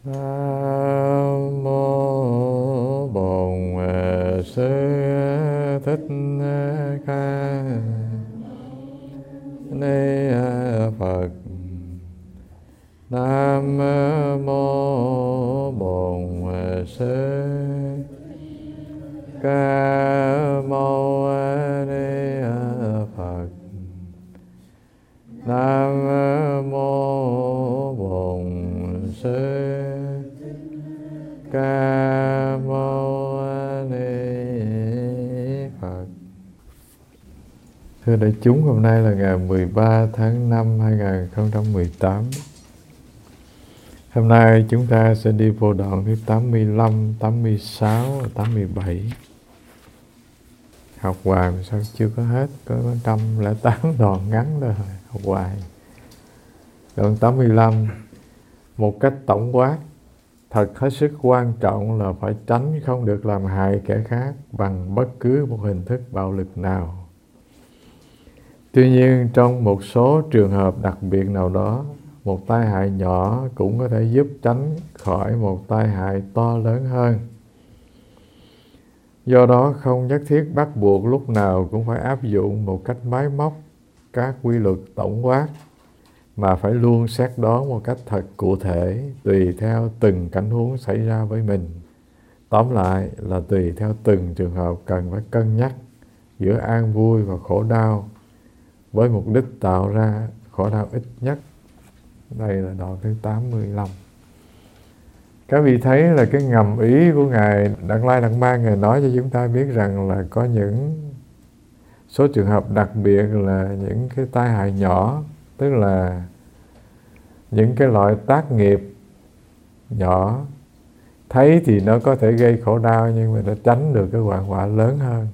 Nam mô Bổn Sư Thích Ca Ni Phật. Nam mô Bổn Sư Ca Mâu Ni Phật. Nam mô Bổn Sư Ca Mâu Ni Phật. Thưa đại chúng, hôm nay là ngày 13 tháng 5 2018. Hôm nay chúng ta sẽ đi vô đoạn thứ 85, 86 và 87. Học hoài mà sao chưa có hết, có 108 đoạn ngắn thôi, học hoài. Đoạn 85, một cách tổng quát, thật hết sức quan trọng là phải tránh không được làm hại kẻ khác bằng bất cứ một hình thức bạo lực nào. Tuy nhiên, trong một số trường hợp đặc biệt nào đó, một tai hại nhỏ cũng có thể giúp tránh khỏi một tai hại to lớn hơn. Do đó, không nhất thiết bắt buộc lúc nào cũng phải áp dụng một cách máy móc các quy luật tổng quát, mà phải luôn xét đoán một cách thật cụ thể tùy theo từng cảnh huống xảy ra với mình. Tóm lại là tùy theo từng trường hợp cần phải cân nhắc giữa an vui và khổ đau, với mục đích tạo ra khổ đau ít nhất. Đây là đoạn thứ 85. Các vị thấy là cái ngầm ý của Ngài Đạt Lai Đạt Ma, Ngài nói cho chúng ta biết rằng là có những số trường hợp đặc biệt là những cái tai hại nhỏ, tức là những cái loại tác nghiệp nhỏ, thấy thì nó có thể gây khổ đau nhưng mà nó tránh được cái hoạn họa lớn hơn.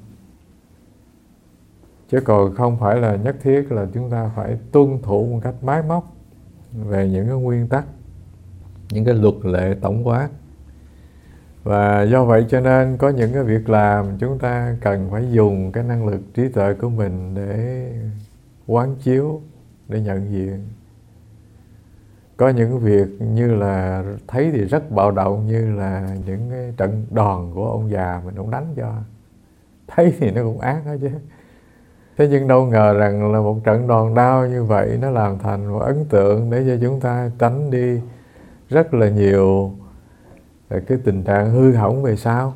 Chứ còn không phải là nhất thiết là chúng ta phải tuân thủ một cách máy móc về những cái nguyên tắc, những cái luật lệ tổng quát. Và do vậy cho nên có những cái việc làm chúng ta cần phải dùng cái năng lực trí tuệ của mình để quán chiếu, để nhận diện. Có những việc như là thấy thì rất bạo động, như là những cái trận đòn của ông già mình ông đánh cho. Thấy thì nó cũng ác đó chứ. Thế nhưng đâu ngờ rằng là một trận đòn đau như vậy nó làm thành một ấn tượng để cho chúng ta tránh đi rất là nhiều cái tình trạng hư hỏng về sau.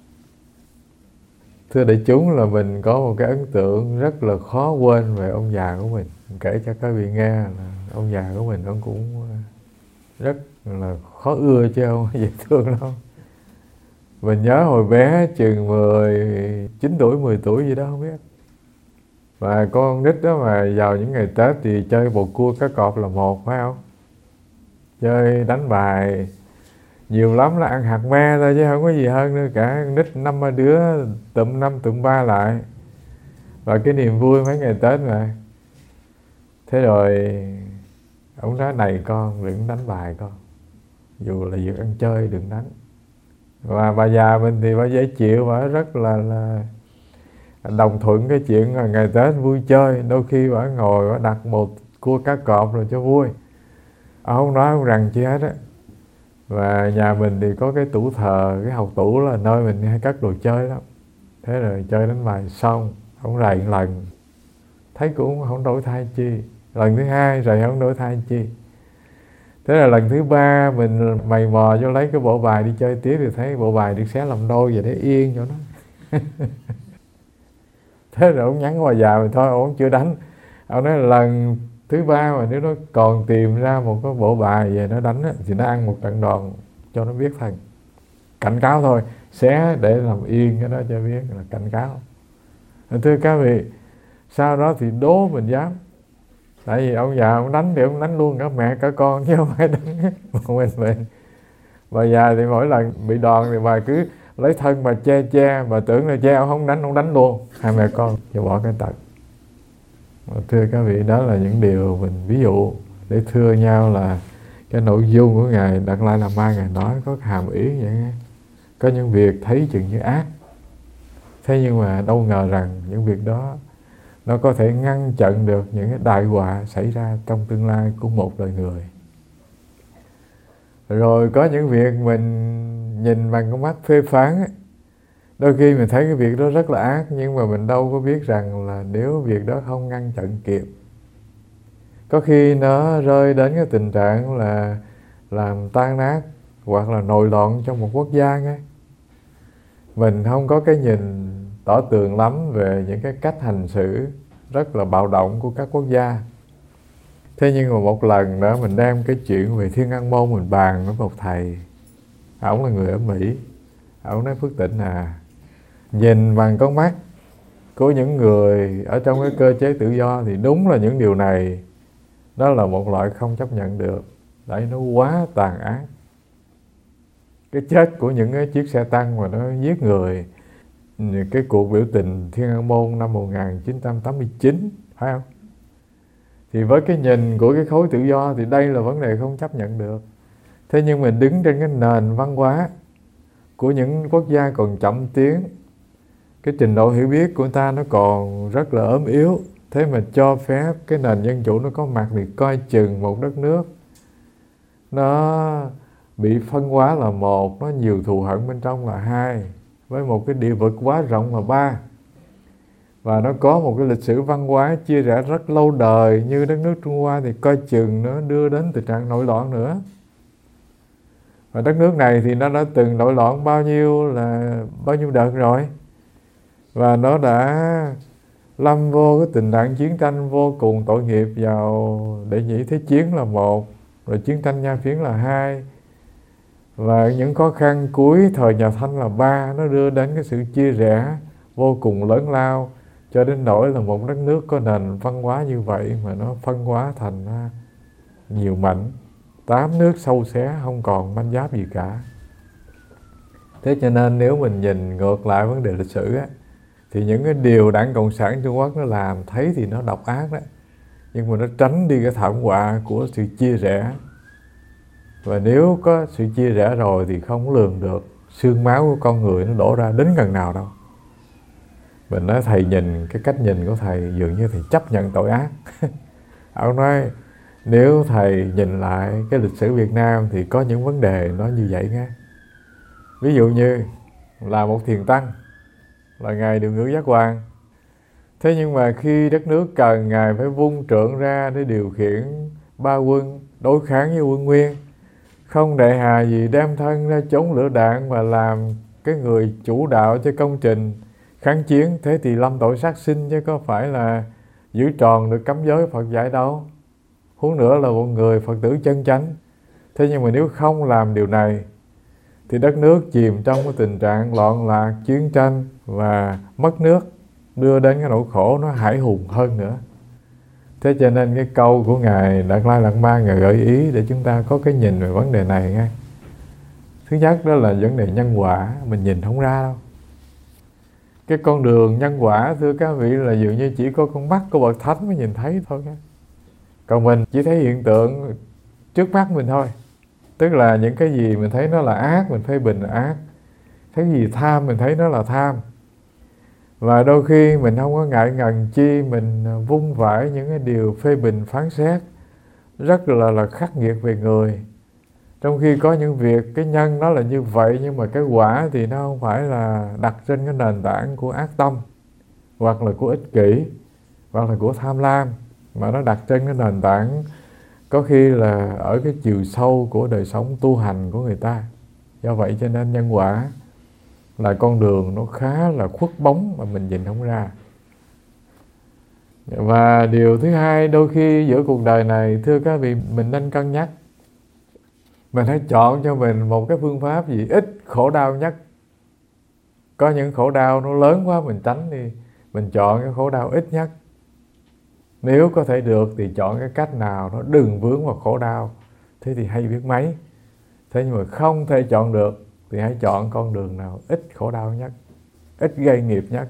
Thưa đại chúng, là mình có một cái ấn tượng rất là khó quên về ông già của mình. Kể cho các vị nghe là ông già của mình ông cũng rất là khó ưa chứ không dễ thương lắm. Mình nhớ hồi bé chừng 9 tuổi, 10 tuổi gì đó không biết. Và con nít đó mà vào những ngày Tết thì chơi bầu cua cá cọp là một, phải không? Chơi đánh bài nhiều lắm là ăn hạt me thôi chứ không có gì hơn nữa cả. Nít 5 đứa tụm 5 tụm 3 lại. Và cái niềm vui mấy ngày Tết mà. Thế rồi ông nói này con đừng đánh bài con, dù là việc ăn chơi đừng đánh. Và bà già mình thì bà dễ chịu, bà rất là đồng thuận cái chuyện là ngày Tết vui chơi. Đôi khi bà ngồi bà đặt một cua cá cọp rồi cho vui, không nói không rằng chi hết á. Và nhà mình thì có cái tủ thờ, cái hộc tủ là nơi mình hay cất đồ chơi lắm. Thế rồi chơi đánh bài xong, ông rầy một lần thấy cũng không đổi thay chi, lần thứ hai rầy không đổi thay chi. Thế là lần thứ ba mình mày mò cho lấy cái bộ bài đi chơi tiếp thì thấy bộ bài được xé làm đôi vậy để yên cho nó. Thế rồi ông nhắn qua già mình thôi, ông chưa đánh. Ông nói lần thứ ba mà nếu nó còn tìm ra một cái bộ bài về nó đánh á, thì nó ăn một trận đòn cho nó biết thần. Cảnh cáo thôi, xé để làm yên cái đó cho biết là cảnh cáo. Thưa các vị, sau đó thì đố mình dám. Tại vì ông già ông đánh thì ông đánh luôn cả mẹ cả con chứ không phải đánh một mình. Bà già thì mỗi lần bị đòn thì bà cứ lấy thân bà che, bà tưởng là che, ông không đánh luôn hai mẹ con cho bỏ cái tật. Thưa các vị, đó là những điều mình ví dụ để thưa nhau là cái nội dung của Ngài Đạt Lai Lạt Ma Ngài nói có hàm ý vậy nghe. Có những việc thấy chừng như ác, thế nhưng mà đâu ngờ rằng những việc đó nó có thể ngăn chặn được những cái đại họa xảy ra trong tương lai của một đời người. Rồi có những việc mình nhìn bằng con mắt phê phán ấy. Đôi khi mình thấy cái việc đó rất là ác, nhưng mà mình đâu có biết rằng là nếu việc đó không ngăn chặn kịp, có khi nó rơi đến cái tình trạng là làm tan nát hoặc là nội loạn trong một quốc gia nghe. Mình không có cái nhìn tỏ tường lắm về những cái cách hành xử rất là bạo động của các quốc gia. Thế nhưng mà một lần đó mình đem cái chuyện về Thiên An Môn mình bàn với một thầy. Ổng là người ở Mỹ. Ổng nói: Phước Tịnh à, nhìn bằng con mắt của những người ở trong cái cơ chế tự do thì đúng là những điều này đó là một loại không chấp nhận được. Tại nó quá tàn ác. Cái chết của những cái chiếc xe tăng mà nó giết người, cái cuộc biểu tình Thiên An Môn năm 1989, phải không? Thì với cái nhìn của cái khối tự do thì đây là vấn đề không chấp nhận được. Thế nhưng mình đứng trên cái nền văn hóa của những quốc gia còn chậm tiến, cái trình độ hiểu biết của ta nó còn rất là ốm yếu, thế mà cho phép cái nền dân chủ nó có mặt thì coi chừng một đất nước nó bị phân hóa là một, nó nhiều thù hận bên trong là hai, với một cái địa vực quá rộng là ba, và nó có một cái lịch sử văn hóa chia rẽ rất lâu đời như đất nước Trung Hoa, thì coi chừng nó đưa đến tình trạng nội loạn nữa. Và đất nước này thì nó đã từng nội loạn bao nhiêu đợt rồi, và nó đã lâm vô cái tình trạng chiến tranh vô cùng tội nghiệp vào Đệ Nhị Thế Chiến là một, rồi chiến tranh Nha Phiến là hai, và những khó khăn cuối thời nhà Thanh là ba. Nó đưa đến cái sự chia rẽ vô cùng lớn lao, cho đến nỗi là một đất nước có nền văn hóa như vậy mà nó phân hóa thành nhiều mảnh, 8 nước sâu xé không còn manh giáp gì cả. Thế cho nên nếu mình nhìn ngược lại vấn đề lịch sử á, thì những cái điều Đảng Cộng sản Trung Quốc nó làm thấy thì nó độc ác đó, nhưng mà nó tránh đi cái thảm họa của sự chia rẽ. Và nếu có sự chia rẽ rồi thì không lường được xương máu của con người nó đổ ra đến gần nào đâu. Mình nói thầy nhìn, cái cách nhìn của thầy dường như thầy chấp nhận tội ác. Ông nói nếu thầy nhìn lại cái lịch sử Việt Nam thì có những vấn đề nó như vậy nghe. Ví dụ như là một thiền tăng, là Ngài Điều Ngữ Giác Hoàng. Thế nhưng mà khi đất nước cần Ngài phải vung trượng ra để điều khiển ba quân đối kháng với quân Nguyên, không đệ hà gì đem thân ra chống lửa đạn mà làm cái người chủ đạo cho công trình kháng chiến, thế thì lâm tội sát sinh chứ có phải là giữ tròn được cấm giới Phật dạy đâu. Huống nữa là một người Phật tử chân chánh. Thế nhưng mà nếu không làm điều này thì đất nước chìm trong cái tình trạng loạn lạc, chiến tranh và mất nước, đưa đến cái nỗi khổ nó hãi hùng hơn nữa. Thế cho nên cái câu của Ngài Đạt Lai Lạt Ma, Ngài gợi ý để chúng ta có cái nhìn về vấn đề này nghe. Thứ nhất đó là vấn đề nhân quả, mình nhìn không ra đâu. Cái con đường nhân quả thưa các vị là dường như chỉ có con mắt của bậc thánh mới nhìn thấy thôi. Còn mình chỉ thấy hiện tượng trước mắt mình thôi. Tức là những cái gì mình thấy nó là ác, mình phê bình là ác. Cái gì tham mình thấy nó là tham. Và đôi khi mình không có ngại ngần chi mình vung vãi những cái điều phê bình phán xét rất là khắc nghiệt về người. Trong khi có những việc cái nhân nó là như vậy, nhưng mà cái quả thì nó không phải là đặt trên cái nền tảng của ác tâm, hoặc là của ích kỷ, hoặc là của tham lam, mà nó đặt trên cái nền tảng có khi là ở cái chiều sâu của đời sống tu hành của người ta. Do vậy cho nên nhân quả là con đường nó khá là khuất bóng mà mình nhìn không ra. Và điều thứ hai, đôi khi giữa cuộc đời này thưa các vị, mình nên cân nhắc. Mình hãy chọn cho mình một cái phương pháp gì ít khổ đau nhất. Có những khổ đau nó lớn quá mình tránh đi, mình chọn cái khổ đau ít nhất. Nếu có thể được thì chọn cái cách nào nó đừng vướng vào khổ đau, thế thì hay biết mấy. Thế nhưng mà không thể chọn được thì hãy chọn con đường nào ít khổ đau nhất, ít gây nghiệp nhất.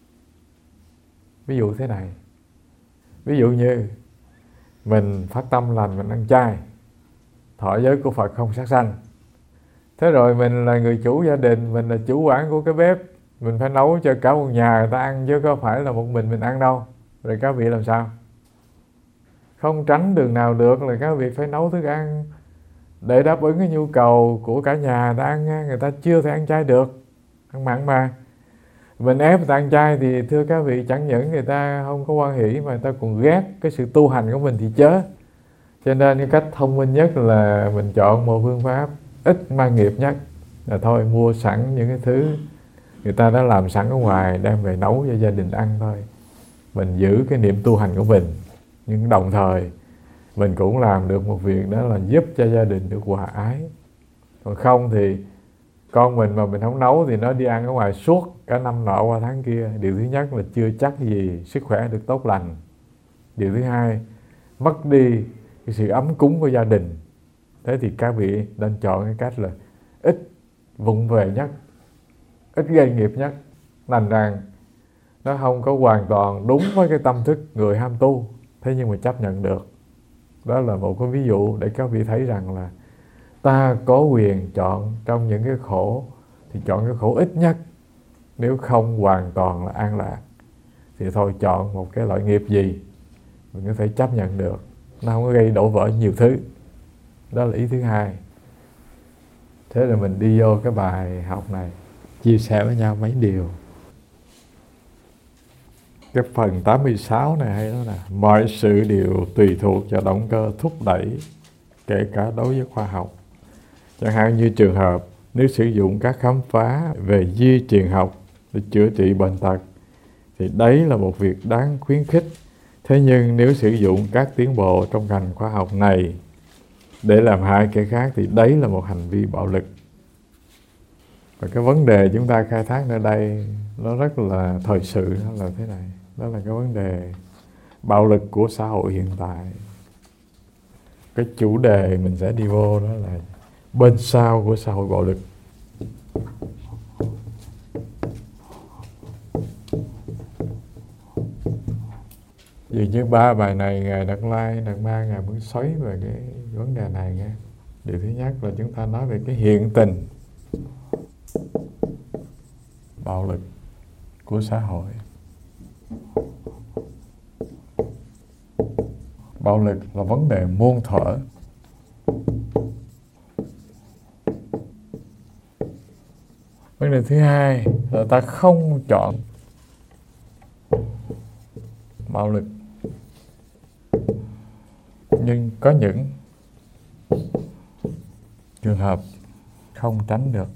Ví dụ thế này, ví dụ như mình phát tâm lành, mình ăn chay, thọ giới của Phật không sát sanh. Thế rồi mình là người chủ gia đình, mình là chủ quản của cái bếp, mình phải nấu cho cả một nhà người ta ăn chứ có phải là một mình ăn đâu. Rồi các vị làm sao? Không tránh đường nào được là các vị phải nấu thức ăn để đáp ứng cái nhu cầu của cả nhà ta ăn. Người ta chưa thể ăn chay được, ăn mặn mà. Mình ép người ta ăn chay thì thưa các vị, chẳng những người ta không có hoan hỷ mà người ta còn ghét cái sự tu hành của mình thì chớ. Cho nên cái cách thông minh nhất là mình chọn một phương pháp ít mang nghiệp nhất, là thôi mua sẵn những cái thứ người ta đã làm sẵn ở ngoài, đem về nấu cho gia đình ăn thôi. Mình giữ cái niệm tu hành của mình, nhưng đồng thời mình cũng làm được một việc, đó là giúp cho gia đình được hòa ái. Còn không thì con mình mà mình không nấu thì nó đi ăn ở ngoài suốt cả năm nọ qua tháng kia. Điều thứ nhất là chưa chắc gì sức khỏe được tốt lành. Điều thứ hai, mất đi cái sự ấm cúng của gia đình. Thế thì các vị nên chọn cái cách là ít vụng về nhất, ít gây nghiệp nhất. Thành rằng nó không có hoàn toàn đúng với cái tâm thức người ham tu, thế nhưng mà chấp nhận được. Đó là một cái ví dụ để các vị thấy rằng là ta có quyền chọn trong những cái khổ thì chọn cái khổ ít nhất. Nếu không hoàn toàn là an lạc thì thôi chọn một cái loại nghiệp gì mình có thể chấp nhận được, nó không có gây đổ vỡ nhiều thứ. Đó là ý thứ hai. Thế là mình đi vô cái bài học này, chia sẻ với nhau mấy điều. Cái phần 86 này hay đó là mọi sự đều tùy thuộc vào động cơ thúc đẩy, kể cả đối với khoa học. Chẳng hạn như trường hợp nếu sử dụng các khám phá về di truyền học để chữa trị bệnh tật thì đấy là một việc đáng khuyến khích. Thế nhưng nếu sử dụng các tiến bộ trong ngành khoa học này để làm hại kẻ khác thì đấy là một hành vi bạo lực. Và cái vấn đề chúng ta khai thác ở đây nó rất là thời sự, đó là thế này. Đó là cái vấn đề bạo lực của xã hội hiện tại. Cái chủ đề mình sẽ đi vô đó là bên sau của xã hội bạo lực. Dường như 3 bài này Ngài Đạt Lai, Đạt Ma, Ngài muốn xoáy về cái vấn đề này nghe. Điều thứ nhất là chúng ta nói về cái hiện tình bạo lực của xã hội. Bạo lực là vấn đề muôn thuở. Vấn đề thứ hai là ta không chọn bạo lực, nhưng có những trường hợp không tránh được.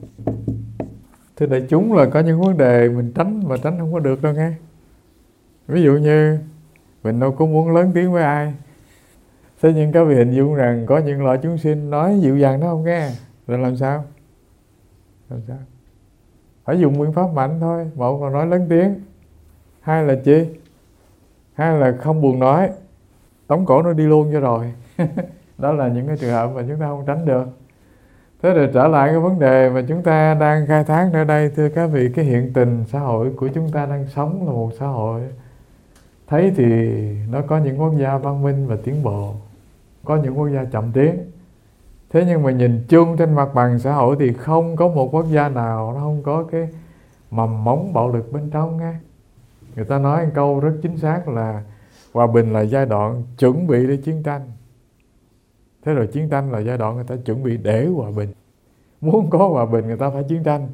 Thưa đại chúng, là có những vấn đề mình tránh mà tránh không có được đâu nghe. Ví dụ như mình đâu có muốn lớn tiếng với ai, thế nhưng các vị hình dung rằng có những loại chúng sinh nói dịu dàng đó không nghe, rồi làm sao? Làm sao? Phải dùng biện pháp mạnh thôi. Một là nói lớn tiếng, hai là chi? Hai là không buồn nói, tống cổ nó đi luôn cho rồi. Đó là những cái trường hợp mà chúng ta không tránh được. Thế rồi trở lại cái vấn đề mà chúng ta đang khai thác ở đây, thưa các vị, cái hiện tình xã hội của chúng ta đang sống là một xã hội thấy thì nó có những quốc gia văn minh và tiến bộ, có những quốc gia chậm tiến. Thế nhưng mà nhìn chung trên mặt bằng xã hội thì không có một quốc gia nào nó không có cái mầm móng bạo lực bên trong nghe. Người ta nói một câu rất chính xác là hòa bình là giai đoạn chuẩn bị để chiến tranh. Thế rồi chiến tranh là giai đoạn người ta chuẩn bị để hòa bình. Muốn có hòa bình người ta phải chiến tranh.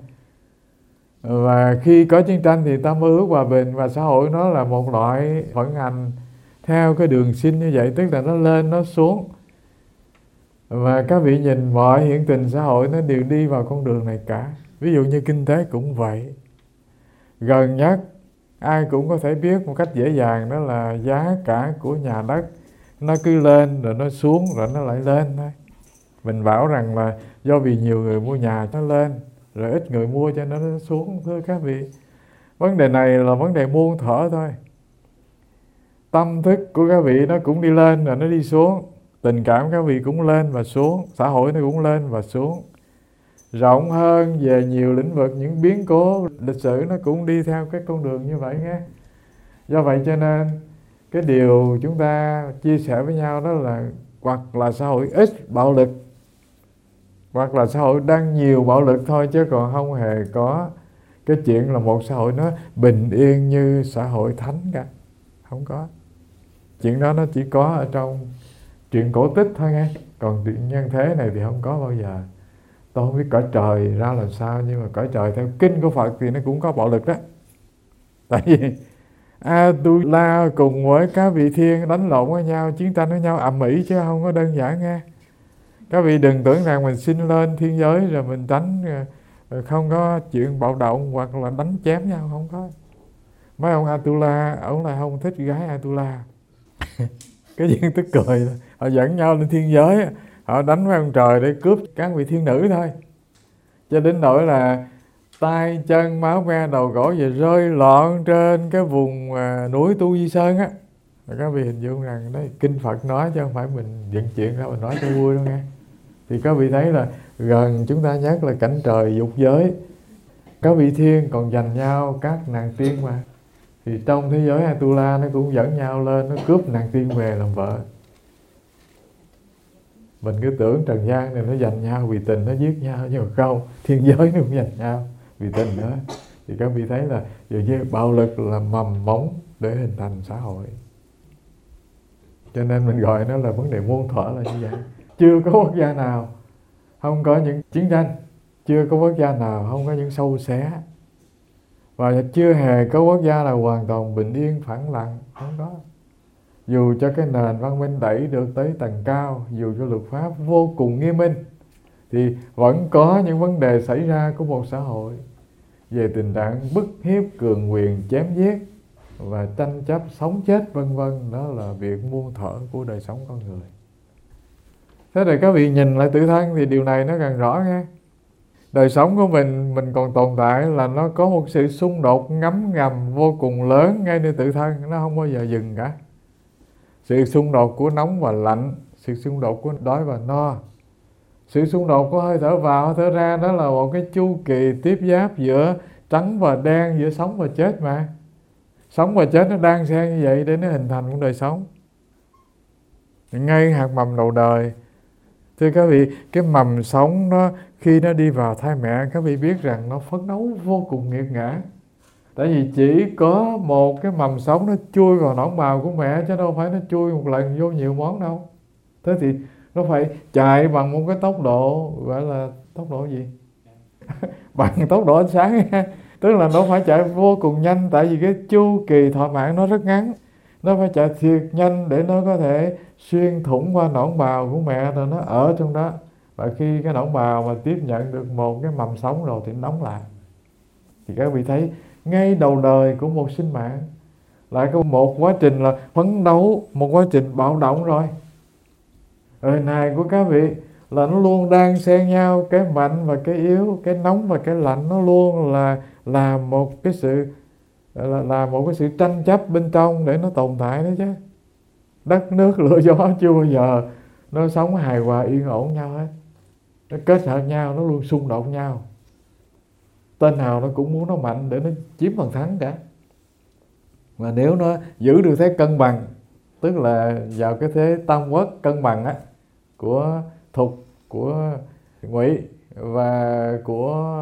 Và khi có chiến tranh thì ta mơ ước hòa bình. Và xã hội nó là một loại vận hành theo cái đường sinh như vậy, tức là nó lên nó xuống. Và các vị nhìn mọi hiện tình xã hội nó đều đi vào con đường này cả. Ví dụ như kinh tế cũng vậy. Gần nhất ai cũng có thể biết một cách dễ dàng, đó là giá cả của nhà đất nó cứ lên rồi nó xuống rồi nó lại lên thôi. Mình bảo rằng là do vì nhiều người mua nhà nó lên, rồi ít người mua cho nên nó xuống. Thưa các vị, vấn đề này là vấn đề muôn thuở thôi. Tâm thức của các vị nó cũng đi lên rồi nó đi xuống. Tình cảm các vị cũng lên và xuống. Xã hội nó cũng lên và xuống. Rộng hơn về nhiều lĩnh vực, những biến cố lịch sử nó cũng đi theo cái con đường như vậy nghe. Do vậy cho nên cái điều chúng ta chia sẻ với nhau đó là hoặc là xã hội ít bạo lực, hoặc là xã hội đang nhiều bạo lực thôi, chứ còn không hề có cái chuyện là một xã hội nó bình yên như xã hội thánh cả. Không có. Chuyện đó nó chỉ có ở trong truyện cổ tích thôi nghe. Còn nhân thế này thì không có bao giờ. Tôi không biết cõi trời ra làm sao, nhưng mà cõi trời theo kinh của Phật thì nó cũng có bạo lực đó. Tại vì Atula cùng với các vị thiên đánh lộn với nhau, chiến tranh với nhau ầm ĩ chứ không có đơn giản nghe. Các vị đừng tưởng rằng mình sinh lên thiên giới rồi mình đánh, không có chuyện bạo động hoặc là đánh chém nhau, không có. Mấy ông Atula, ông là không thích gái Atula. Cái chuyện tức cười là họ dẫn nhau lên thiên giới, họ đánh với ông trời để cướp các vị thiên nữ thôi. Cho đến nỗi là tay chân máu me đầu gỗ về rơi loạn trên cái vùng núi Tu Di Sơn á. Các vị hình dung rằng đấy kinh Phật nói chứ không phải mình dựng chuyện ra mình nói cho vui đâu nghe. Thì các vị thấy là gần chúng ta nhắc là cảnh trời dục giới, các vị thiên còn giành nhau các nàng tiên mà. Thì trong thế giới Atula nó cũng dẫn nhau lên, nó cướp nàng tiên về làm vợ. Mình cứ tưởng trần gian này nó giành nhau vì tình, nó giết nhau, nhưng mà không, thiên giới nó cũng giành nhau vì tình nữa. Thì các vị thấy là bạo lực là mầm móng để hình thành xã hội. Cho nên mình gọi nó là vấn đề muôn thuở là như vậy. Chưa có quốc gia nào không có những chiến tranh, chưa có quốc gia nào không có những sâu xé, và chưa hề có quốc gia nào hoàn toàn bình yên phẳng lặng, không có. Dù cho cái nền văn minh đẩy được tới tầng cao, dù cho luật pháp vô cùng nghiêm minh, thì vẫn có những vấn đề xảy ra của một xã hội về tình trạng bức hiếp, cường quyền, chém giết và tranh chấp sống chết vân vân. Đó là việc muôn thuở của đời sống con người. Thế rồi các vị nhìn lại tự thân thì điều này nó càng rõ nghe. Đời sống của mình còn tồn tại là nó có một sự xung đột ngấm ngầm vô cùng lớn ngay nơi tự thân, nó không bao giờ dừng cả. Sự xung đột của nóng và lạnh, sự xung đột của đói và no, sự xung đột của hơi thở vào, hơi thở ra, đó là một cái chu kỳ tiếp giáp giữa trắng và đen, giữa sống và chết mà. Sống và chết nó đan xen như vậy để nó hình thành một đời sống. Ngay hạt mầm đầu đời, thưa các vị, cái mầm sống nó khi nó đi vào thai mẹ, các vị biết rằng nó phấn đấu vô cùng nghiệt ngã. Tại vì chỉ có một cái mầm sống nó chui vào nõn bào của mẹ, chứ đâu phải nó chui một lần vô nhiều món đâu. Thế thì nó phải chạy bằng một cái tốc độ, gọi là tốc độ gì? Bằng tốc độ ánh sáng. Tức là nó phải chạy vô cùng nhanh, tại vì cái chu kỳ thọ mạng nó rất ngắn. Nó phải chạy thiệt nhanh để nó có thể xuyên thủng qua nõn bào của mẹ rồi nó ở trong đó. Và khi cái nõn bào mà tiếp nhận được một cái mầm sống rồi thì nó đóng lại. Thì các vị thấy ngay đầu đời của một sinh mạng lại có một quá trình là phấn đấu, một quá trình bạo động rồi. Đời này của các vị là nó luôn đang xen nhau, cái mạnh và cái yếu, cái nóng và cái lạnh, nó luôn là một cái sự tranh chấp bên trong để nó tồn tại đó chứ. Đất nước lửa gió chưa bao giờ nó sống hài hòa yên ổn nhau hết. Nó kết hợp nhau, nó luôn xung đột nhau. Tên nào nó cũng muốn nó mạnh để nó chiếm phần thắng cả. Mà nếu nó giữ được thế cân bằng, tức là vào cái thế tam quốc cân bằng á, của Thục, của Ngụy và của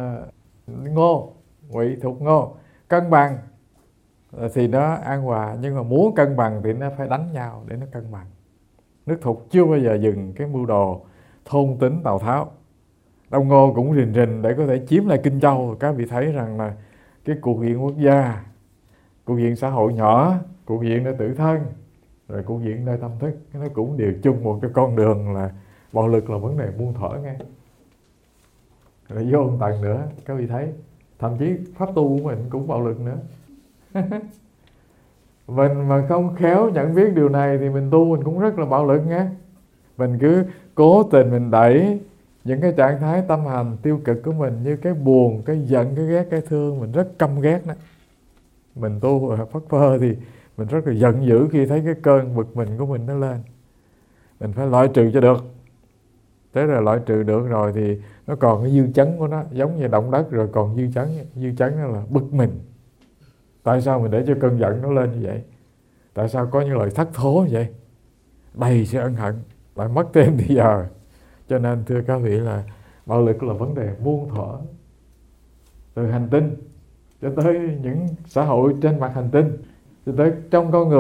Ngô, Ngụy, Thục, Ngô, cân bằng thì nó an hòa. Nhưng mà muốn cân bằng thì nó phải đánh nhau để nó cân bằng. Nước Thục chưa bao giờ dừng cái mưu đồ thôn tính Tào Tháo. Đông Ngô cũng rình rình để có thể chiếm lại Kinh Châu. Các vị thấy rằng là cái cục diện quốc gia, cục diện xã hội nhỏ, cục diện nơi tự thân, rồi cục diện nơi tâm thức, nó cũng đều chung một cái con đường là bạo lực là vấn đề muôn thuở nghe. Rồi vô một tầng nữa, các vị thấy thậm chí pháp tu của mình cũng bạo lực nữa. Mình mà không khéo nhận biết điều này thì mình tu mình cũng rất là bạo lực nghe. Mình cứ cố tình mình đẩy những cái trạng thái tâm hành tiêu cực của mình, như cái buồn, cái giận, cái ghét, cái thương, mình rất căm ghét đó. Mình tu ở phất phơ thì mình rất là giận dữ khi thấy cái cơn bực mình của mình nó lên. Mình phải loại trừ cho được. Thế là loại trừ được rồi thì nó còn cái dư chấn của nó, giống như động đất rồi còn dư chấn. Dư chấn đó là bực mình. Tại sao mình để cho cơn giận nó lên như vậy? Tại sao có những lời thất thố như vậy? Đầy sự ân hận, lại mất thêm thì giờ. Cho nên thưa các vị là bạo lực là vấn đề muôn thuở. Từ hành tinh cho tới những xã hội trên mặt hành tinh, cho tới trong con người,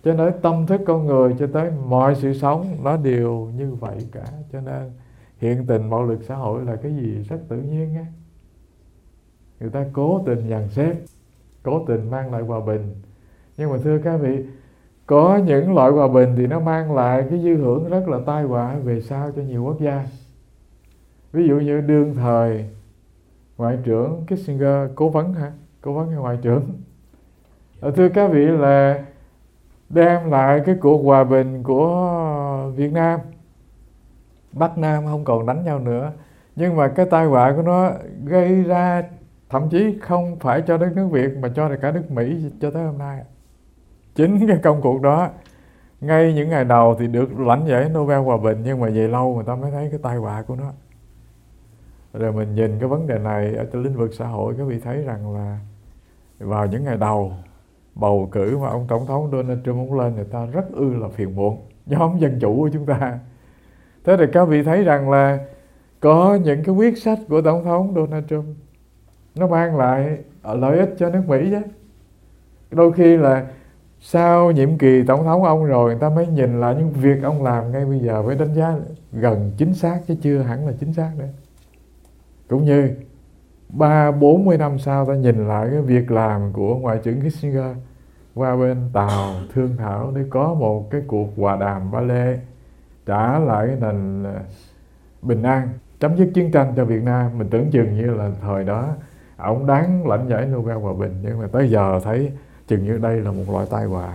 cho nên tâm thức con người cho tới mọi sự sống nó đều như vậy cả. Cho nên hiện tình bạo lực xã hội là cái gì rất tự nhiên á. Người ta cố tình dàn xếp, cố tình mang lại hòa bình. Nhưng mà thưa các vị, có những loại hòa bình thì nó mang lại cái dư hưởng rất là tai họa về sau cho nhiều quốc gia. Ví dụ như đương thời Ngoại trưởng Kissinger, cố vấn hay ngoại trưởng, thưa các vị, là đem lại cái cuộc hòa bình của Việt Nam. Bắc Nam không còn đánh nhau nữa. Nhưng mà cái tai họa của nó gây ra thậm chí không phải cho đất nước Việt mà cho cả nước Mỹ cho tới hôm nay. Chính cái công cuộc đó, ngay những ngày đầu thì được lãnh giải Nobel Hòa Bình, nhưng mà về lâu người ta mới thấy cái tai họa của nó. Rồi mình nhìn cái vấn đề này ở trong lĩnh vực xã hội, các vị thấy rằng là vào những ngày đầu bầu cử mà ông Tổng thống Donald Trump ông lên, người ta rất là phiền muộn, nhóm dân chủ của chúng ta. Thế thì các vị thấy rằng là có những cái quyết sách của Tổng thống Donald Trump nó mang lại lợi ích cho nước Mỹ chứ. Đôi khi là sau nhiệm kỳ Tổng thống ông rồi, người ta mới nhìn lại những việc ông làm ngay bây giờ với đánh giá gần chính xác chứ chưa hẳn là chính xác nữa. Cũng như 30-40 năm sau ta nhìn lại cái việc làm của Ngoại trưởng Kissinger qua bên Tàu thương thảo để có một cái cuộc hòa đàm Ba Lê trả lại cái nền bình an, chấm dứt chiến tranh cho Việt Nam. Mình tưởng chừng như là thời đó ông đáng lãnh giải Nobel Hòa Bình, nhưng mà tới giờ thấy chừng như đây là một loại tai họa.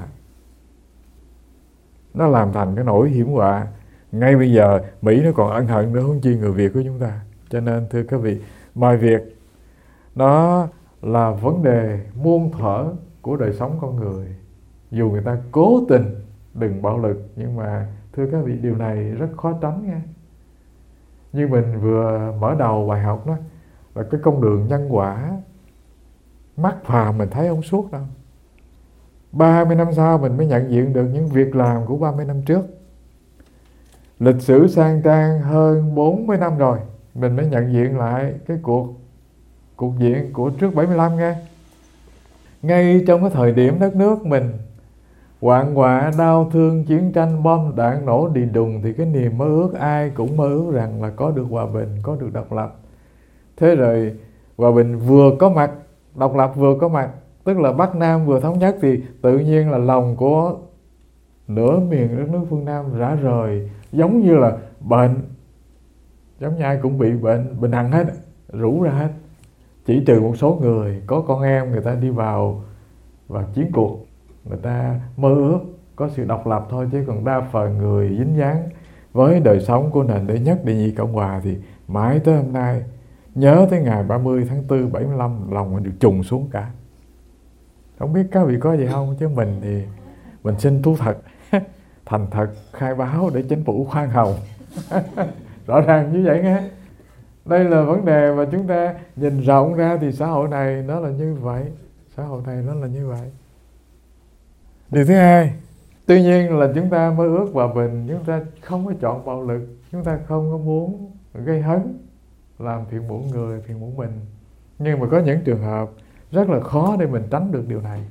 Nó làm thành cái nỗi hiểm họa. Ngay bây giờ Mỹ nó còn ân hận nữa, huống chi người Việt của chúng ta. Cho nên thưa các vị, mọi việc nó là vấn đề muôn thuở của đời sống con người. Dù người ta cố tình đừng bạo lực, nhưng mà thưa các vị, điều này rất khó tránh nha. Như mình vừa mở đầu bài học đó, là cái con đường nhân quả mắc phàm mình thấy không suốt đâu. 30 năm sau mình mới nhận diện được những việc làm của 30 năm trước. Lịch sử sang trang hơn 40 năm rồi, mình mới nhận diện lại cái cuộc diện của trước 75 nghe. Ngay trong cái thời điểm đất nước mình hoạn họa, đau thương, chiến tranh, bom đạn nổ đi đùng, thì cái niềm mơ ước ai cũng mơ ước rằng là có được hòa bình, có được độc lập. Thế rồi hòa bình vừa có mặt, độc lập vừa có mặt, tức là Bắc Nam vừa thống nhất, thì tự nhiên là lòng của nửa miền đất nước phương Nam rã rời, giống như là bệnh, giống như ai cũng bị bệnh bình hằng hết, rũ ra hết. Chỉ trừ một số người có con em, người ta đi vào chiến cuộc, người ta mơ ước có sự độc lập thôi, chứ còn đa phần người dính dáng với đời sống của nền đệ nhất đệ nhị Cộng Hòa thì mãi tới hôm nay nhớ tới ngày 30 tháng 4 75 lòng mình được trùng xuống cả. Không biết các vị có gì không, chứ mình thì mình xin thú thật thành thật khai báo để chính phủ khoan hồng. Rõ ràng như vậy nghe. Đây là vấn đề mà chúng ta nhìn rộng ra thì xã hội này nó là như vậy. Xã hội này nó là như vậy. Điều thứ hai, tuy nhiên là chúng ta mơ ước hòa bình, chúng ta không có chọn bạo lực, chúng ta không có muốn gây hấn, làm phiền muộn người, phiền muộn mình. Nhưng mà có những trường hợp rất là khó để mình tránh được điều này.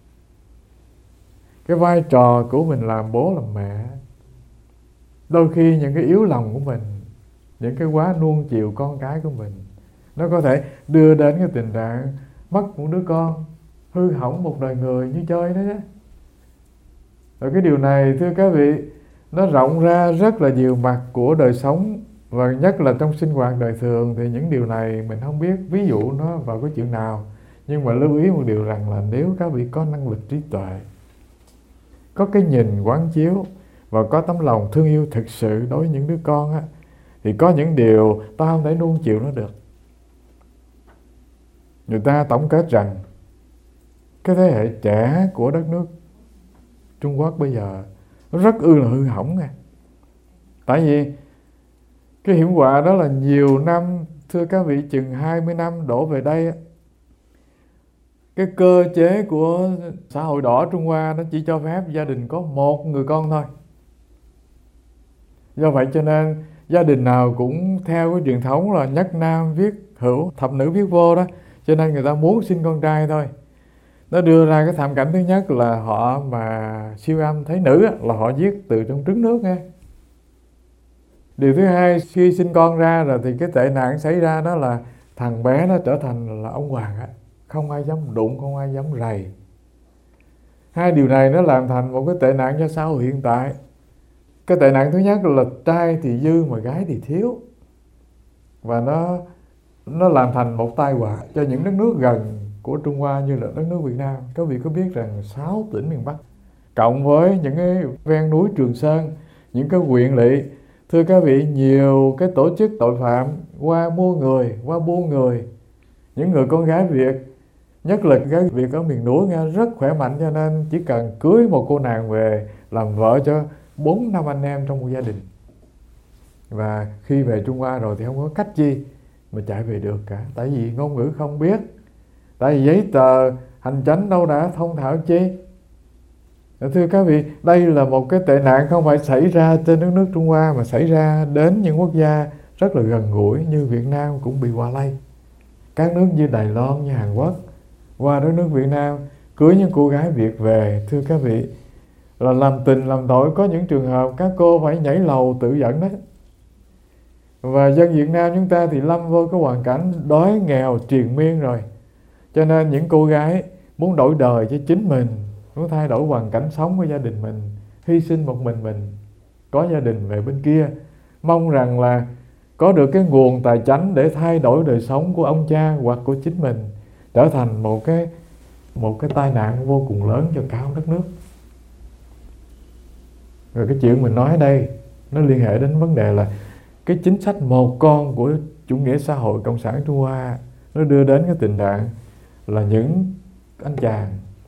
Cái vai trò của mình làm bố làm mẹ, đôi khi những cái yếu lòng của mình, những cái quá nuông chiều con cái của mình, nó có thể đưa đến cái tình trạng mất một đứa con, hư hỏng một đời người như chơi đó chứ. Rồi cái điều này thưa các vị, nó rộng ra rất là nhiều mặt của đời sống, và nhất là trong sinh hoạt đời thường thì những điều này mình không biết ví dụ nó vào cái chuyện nào. Nhưng mà lưu ý một điều rằng là nếu các vị có năng lực trí tuệ, có cái nhìn quán chiếu và có tấm lòng thương yêu thực sự đối với những đứa con á, thì có những điều ta không thể nuông chiều nó được. Người ta tổng kết rằng cái thế hệ trẻ của đất nước Trung Quốc bây giờ rất là hư hỏng nha. Tại vì cái hiểm họa đó là nhiều năm, thưa các vị, chừng 20 năm đổ về đây, cái cơ chế của xã hội đỏ Trung Hoa nó chỉ cho phép gia đình có một người con thôi. Do vậy cho nên gia đình nào cũng theo cái truyền thống là nhất nam viết hữu, thập nữ viết vô đó, cho nên người ta muốn sinh con trai thôi. Nó đưa ra cái thảm cảnh thứ nhất là họ mà siêu âm thấy nữ là họ giết từ trong trứng nước nghe. Điều thứ hai, khi sinh con ra rồi thì cái tệ nạn xảy ra đó là thằng bé nó trở thành là ông hoàng á, không ai dám đụng, không ai dám rầy. Hai điều này nó làm thành một cái tệ nạn cho xã hội hiện tại. Cái tệ nạn thứ nhất là trai thì dư mà gái thì thiếu, và nó làm thành một tai họa cho những đất nước gần của Trung Hoa như là đất nước Việt Nam. Các vị có biết rằng 6 tỉnh miền Bắc cộng với những cái ven núi Trường Sơn, những cái huyện lỵ, thưa các vị, nhiều cái tổ chức tội phạm qua mua người, qua buôn người, những người con gái Việt, nhất là gái Việt ở miền núi nghe, rất khỏe mạnh, cho nên chỉ cần cưới một cô nàng về làm vợ cho 4-5 anh em trong một gia đình, và khi về Trung Hoa rồi thì không có cách chi mà chạy về được cả, tại vì ngôn ngữ không biết, tại vì giấy tờ hành chánh đâu đã thông thạo chi. Thưa các vị, đây là một cái tệ nạn không phải xảy ra trên đất nước Trung Hoa mà xảy ra đến những quốc gia rất là gần gũi như Việt Nam cũng bị hòa lây. Các nước như Đài Loan, như Hàn Quốc qua đất nước Việt Nam cưới những cô gái Việt về, thưa các vị, là làm tình làm tội. Có những trường hợp các cô phải nhảy lầu tự dẫn đấy. Và dân Việt Nam chúng ta thì lâm vô cái hoàn cảnh đói nghèo triền miên rồi, cho nên những cô gái muốn đổi đời cho chính mình, muốn thay đổi hoàn cảnh sống của gia đình mình, hy sinh một mình có gia đình về bên kia, mong rằng là có được cái nguồn tài chánh để thay đổi đời sống của ông cha hoặc của chính mình, trở thành một cái tai nạn vô cùng lớn cho cả đất nước. Rồi cái chuyện mình nói ở đây nó liên hệ đến vấn đề là cái chính sách một con của chủ nghĩa xã hội cộng sản Trung Hoa, nó đưa đến cái tình trạng là những anh chàng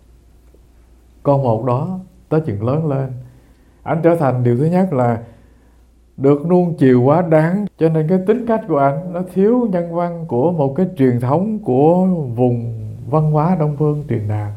con một đó tới chừng lớn lên, anh trở thành điều thứ nhất là được nuông chiều quá đáng, cho nên cái tính cách của anh nó thiếu nhân văn của một cái truyền thống của vùng văn hóa Đông phương truyền đạt.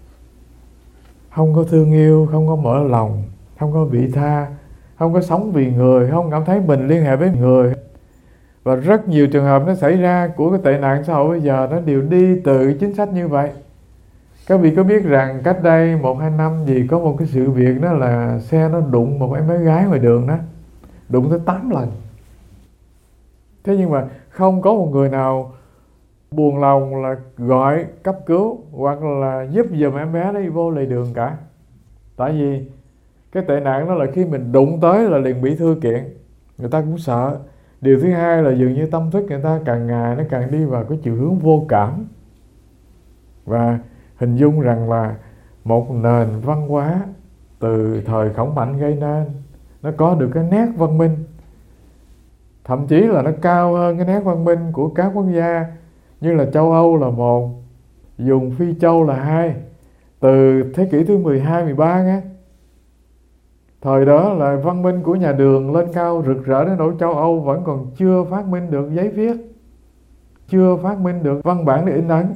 Không có thương yêu, không có mở lòng, không có vị tha, không có sống vì người, không cảm thấy mình liên hệ với người. Và rất nhiều trường hợp nó xảy ra của cái tệ nạn xã hội bây giờ nó đều đi từ chính sách như vậy. Các vị có biết rằng cách đây 1-2 năm gì có một cái sự việc đó là xe nó đụng một em bé gái ngoài đường đó, đụng tới 8 lần. Thế nhưng mà không có một người nào buồn lòng là gọi cấp cứu hoặc là giúp giùm em bé đấy vô lề đường cả. Tại vì cái tệ nạn đó là khi mình đụng tới là liền bị thư kiện, người ta cũng sợ. Điều thứ hai là dường như tâm thức người ta càng ngày nó càng đi vào cái chiều hướng vô cảm, và hình dung rằng là một nền văn hóa từ thời Khổng Mạnh gây nên, nó có được cái nét văn minh, thậm chí là nó cao hơn cái nét văn minh của các quốc gia như là châu Âu là 1, vùng Phi Châu là 2, từ thế kỷ thứ 12, 13 nghe. Thời đó là văn minh của nhà Đường lên cao rực rỡ đến nỗi châu Âu vẫn còn chưa phát minh được giấy viết, chưa phát minh được văn bản để in ấn.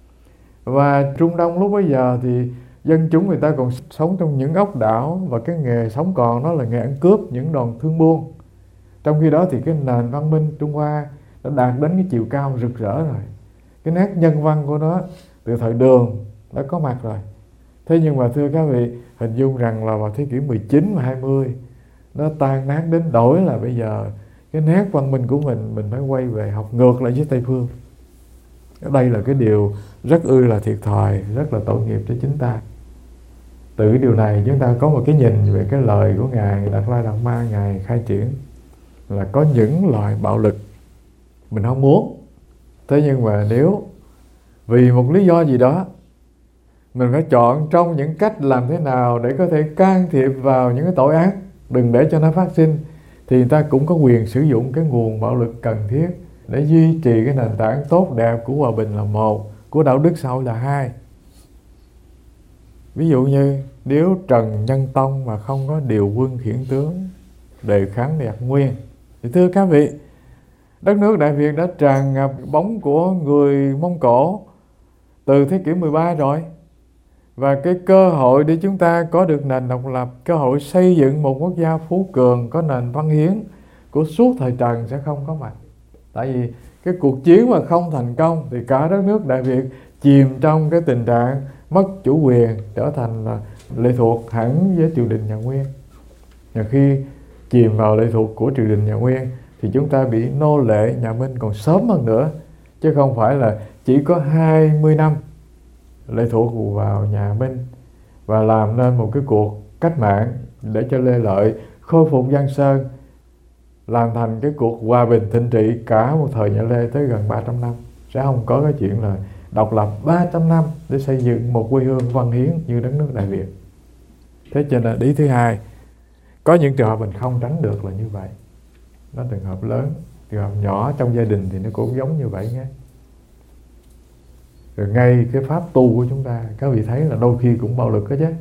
Và Trung Đông lúc bấy giờ thì dân chúng người ta còn sống trong những ốc đảo, và cái nghề sống còn đó là nghề ăn cướp những đoàn thương buôn. Trong khi đó thì cái nền văn minh Trung Hoa đã đạt đến cái chiều cao rực rỡ rồi. Cái nét nhân văn của nó từ thời Đường đã có mặt rồi. Thế nhưng mà thưa các vị, hình dung rằng là vào thế kỷ 19 và 20 nó tan nát đến đổi là bây giờ cái nét văn minh của mình phải quay về học ngược lại với Tây Phương. Đây là cái điều rất là thiệt thòi, rất là tội nghiệp cho chúng ta. Từ điều này chúng ta có một cái nhìn về cái lời của Ngài Đạt Lai Đạt Ma, Ngài khai triển là có những loại bạo lực mình không muốn. Thế nhưng mà nếu vì một lý do gì đó mình phải chọn trong những cách làm thế nào để có thể can thiệp vào những cái tội ác, đừng để cho nó phát sinh, thì người ta cũng có quyền sử dụng cái nguồn bạo lực cần thiết để duy trì cái nền tảng tốt đẹp của hòa bình là 1, của đạo đức xã hội là 2. Ví dụ như nếu Trần Nhân Tông mà không có điều quân khiển tướng đề kháng Nhật Nguyên, thì thưa các vị, đất nước Đại Việt đã tràn ngập bóng của người Mông Cổ từ thế kỷ 13 rồi. Và cái cơ hội để chúng ta có được nền độc lập, cơ hội xây dựng một quốc gia phú cường có nền văn hiến của suốt thời Trần sẽ không có mặt. Tại vì cái cuộc chiến mà không thành công thì cả đất nước Đại Việt chìm trong cái tình trạng mất chủ quyền, trở thành là lệ thuộc hẳn với triều đình nhà Nguyên. Và khi chìm vào lệ thuộc của triều đình nhà Nguyên thì chúng ta bị nô lệ nhà Minh còn sớm hơn nữa, chứ không phải là chỉ có 20 năm lệ thuộc vào nhà Minh và làm nên một cái cuộc cách mạng để cho Lê Lợi khôi phục Giang Sơn, làm thành cái cuộc hòa bình thịnh trị cả một thời nhà Lê tới gần 300 năm. Sẽ không có cái chuyện là độc lập 300 năm để xây dựng một quê hương văn hiến như đất nước Đại Việt. Thế cho nên ý thứ hai, có những trường hợp mình không tránh được là như vậy. Nó trường hợp lớn, trường hợp nhỏ trong gia đình thì nó cũng giống như vậy nghe. Rồi ngay cái pháp tu của chúng ta, các vị thấy là đôi khi cũng bạo lực đó chứ.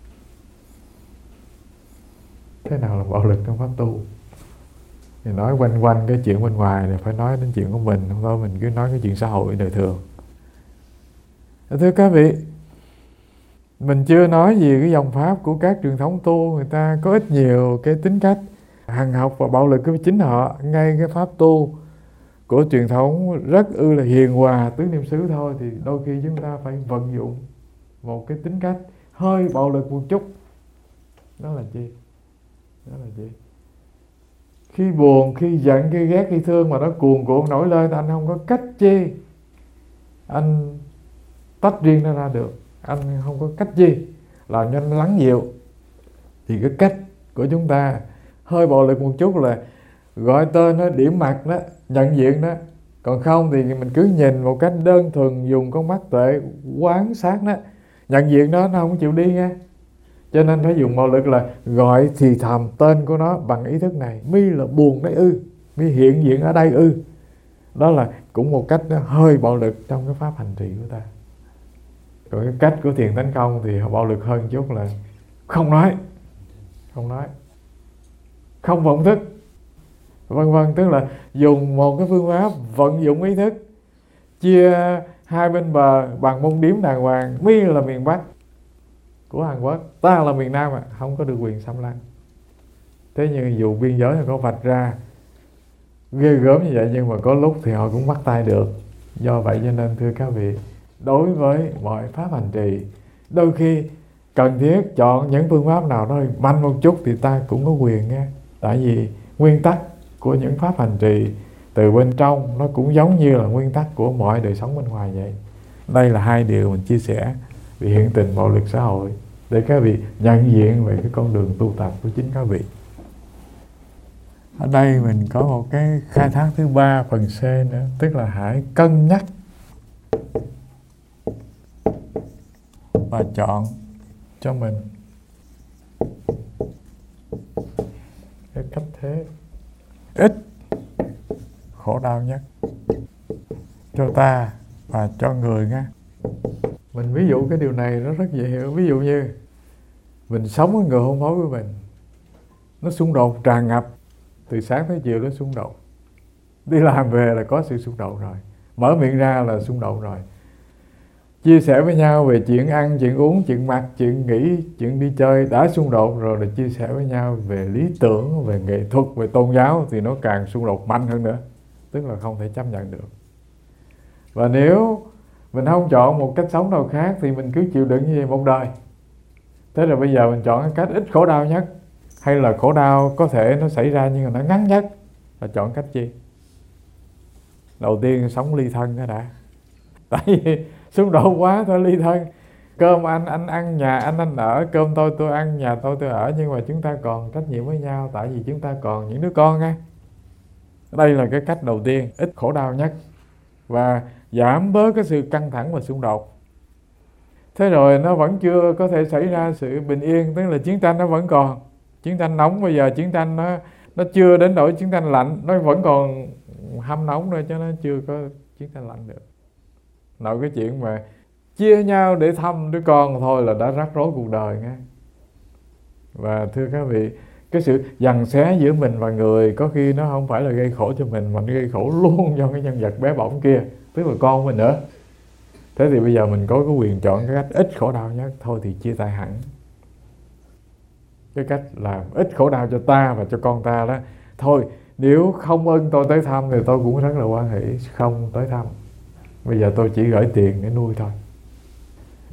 Thế nào là bạo lực trong pháp tu? Thì nói quanh quanh cái chuyện bên ngoài này, phải nói đến chuyện của mình, không thôi mình cứ nói cái chuyện xã hội đời thường. Thưa các vị, mình chưa nói gì cái dòng pháp của các truyền thống tu, người ta có ít nhiều cái tính cách hằn học và bạo lực của chính họ. Ngay cái pháp tu của truyền thống rất là hiền hòa tứ niệm xứ thôi, thì đôi khi chúng ta phải vận dụng một cái tính cách hơi bạo lực một chút. Đó là chi? Đó là gì? Khi buồn, khi giận, khi ghét, khi thương mà nó cuồn cuộn nổi lên, anh không có cách chi anh tách riêng nó ra được. Anh không có cách chi làm cho anh lắng dịu. Thì cái cách của chúng ta hơi bạo lực một chút là gọi tên nó, điểm mặt đó, nhận diện đó. Còn không thì mình cứ nhìn một cách đơn thuần, dùng con mắt tuệ quan sát nó, nhận diện nó không chịu đi nghe. Cho nên phải dùng bạo lực là gọi thì thầm tên của nó bằng ý thức này. Mi là buồn đấy ư, mi hiện diện ở đây ư. Đó là cũng một cách nó hơi bạo lực trong cái pháp hành trì của ta. Còn cái cách của thiền tánh không thì bạo lực hơn chút là không nói, không vọng thức, vân vân. Tức là dùng một cái phương pháp vận dụng ý thức, chia hai bên bờ bằng môn điếm đàng hoàng. Mi là miền Bắc của Hàn Quốc, ta là miền Nam, không có được quyền xâm lăng. Thế nhưng dù biên giới có vạch ra ghê gớm như vậy, nhưng mà có lúc thì họ cũng bắt tay được. Do vậy cho nên thưa các vị, đối với mọi pháp hành trì, đôi khi cần thiết chọn những phương pháp nào đó mạnh một chút thì ta cũng có quyền nghe. Tại vì nguyên tắc của những pháp hành trì từ bên trong nó cũng giống như là nguyên tắc của mọi đời sống bên ngoài vậy. Đây là hai điều mình chia sẻ về hiện tình bạo lực xã hội để các vị nhận diện về cái con đường tu tập của chính các vị. Ở đây mình có một cái khai thác thứ ba, phần C nữa, tức là hãy cân nhắc và chọn cho mình cái cách thế ít khổ đau nhất cho ta và cho người nghe. Mình ví dụ cái điều này nó rất dễ hiểu. Ví dụ như mình sống với người hôn phối của mình, nó xung đột tràn ngập từ sáng tới chiều, nó xung đột. Đi làm về là có sự xung đột rồi, mở miệng ra là xung đột rồi. Chia sẻ với nhau về chuyện ăn, chuyện uống, chuyện mặc, chuyện nghỉ, chuyện đi chơi đã xung đột rồi, là chia sẻ với nhau về lý tưởng, về nghệ thuật, về tôn giáo thì nó càng xung đột mạnh hơn nữa. Tức là không thể chấp nhận được. Và nếu mình không chọn một cách sống nào khác thì mình cứ chịu đựng như vậy một đời. Thế rồi bây giờ mình chọn cái cách ít khổ đau nhất, hay là khổ đau có thể nó xảy ra nhưng mà nó ngắn nhất, là chọn cách chi? Đầu tiên sống ly thân đó đã. Tại vì xung đột quá thôi ly thân. Cơm anh ăn, nhà anh ở, cơm tôi ăn, nhà tôi ở, nhưng mà chúng ta còn trách nhiệm với nhau, tại vì chúng ta còn những đứa con á. Đây là cái cách đầu tiên, ít khổ đau nhất và giảm bớt cái sự căng thẳng và xung đột. Thế rồi nó vẫn chưa có thể xảy ra sự bình yên, tức là chiến tranh nó vẫn còn. Chiến tranh nóng bây giờ, chiến tranh nó chưa đến nỗi chiến tranh lạnh, nó vẫn còn hâm nóng rồi, cho nó chưa có chiến tranh lạnh được. Nội cái chuyện mà chia nhau để thăm đứa con thôi là đã rắc rối cuộc đời nghe. Và thưa các vị, cái sự giằng xé giữa mình và người có khi nó không phải là gây khổ cho mình, mà nó gây khổ luôn cho cái nhân vật bé bỏng kia, tức là con mình nữa. Thế thì bây giờ mình có cái quyền chọn cái cách ít khổ đau nhất, thôi thì chia tay hẳn. Cái cách làm ít khổ đau cho ta và cho con ta đó. Thôi nếu không ưng tôi tới thăm thì tôi cũng rất là hoan hỷ không tới thăm. Bây giờ tôi chỉ gửi tiền để nuôi thôi.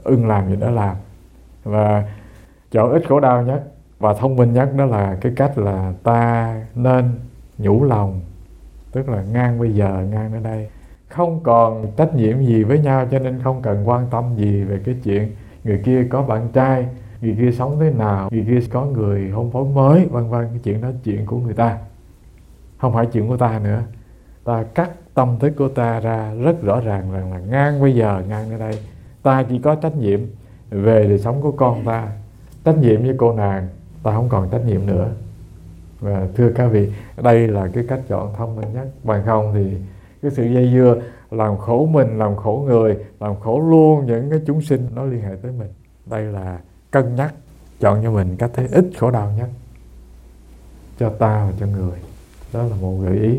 ưng làm gì đó làm. Và chọn ít khổ đau nhất và thông minh nhất, đó là cái cách là ta nên nhủ lòng, tức là ngang bây giờ, ngang ở đây, không còn trách nhiệm gì với nhau, cho nên không cần quan tâm gì về cái chuyện người kia có bạn trai, người kia sống thế nào, người kia có người hôn phối mới, vân vân. Cái chuyện đó chuyện của người ta, không phải chuyện của ta nữa. Ta cắt tâm thức của ta ra rất rõ ràng rằng là ngang bây giờ, ngang ở đây, ta chỉ có trách nhiệm về đời sống của con ta, trách nhiệm với cô nàng, ta không còn trách nhiệm nữa. Và thưa các vị, đây là cái cách chọn thông minh nhất. Bằng không thì cái sự dây dưa làm khổ mình, làm khổ người, làm khổ luôn những cái chúng sinh nó liên hệ tới mình. Đây là cân nhắc chọn cho mình cách thế ít khổ đau nhất cho ta và cho người. Đó là một gợi ý.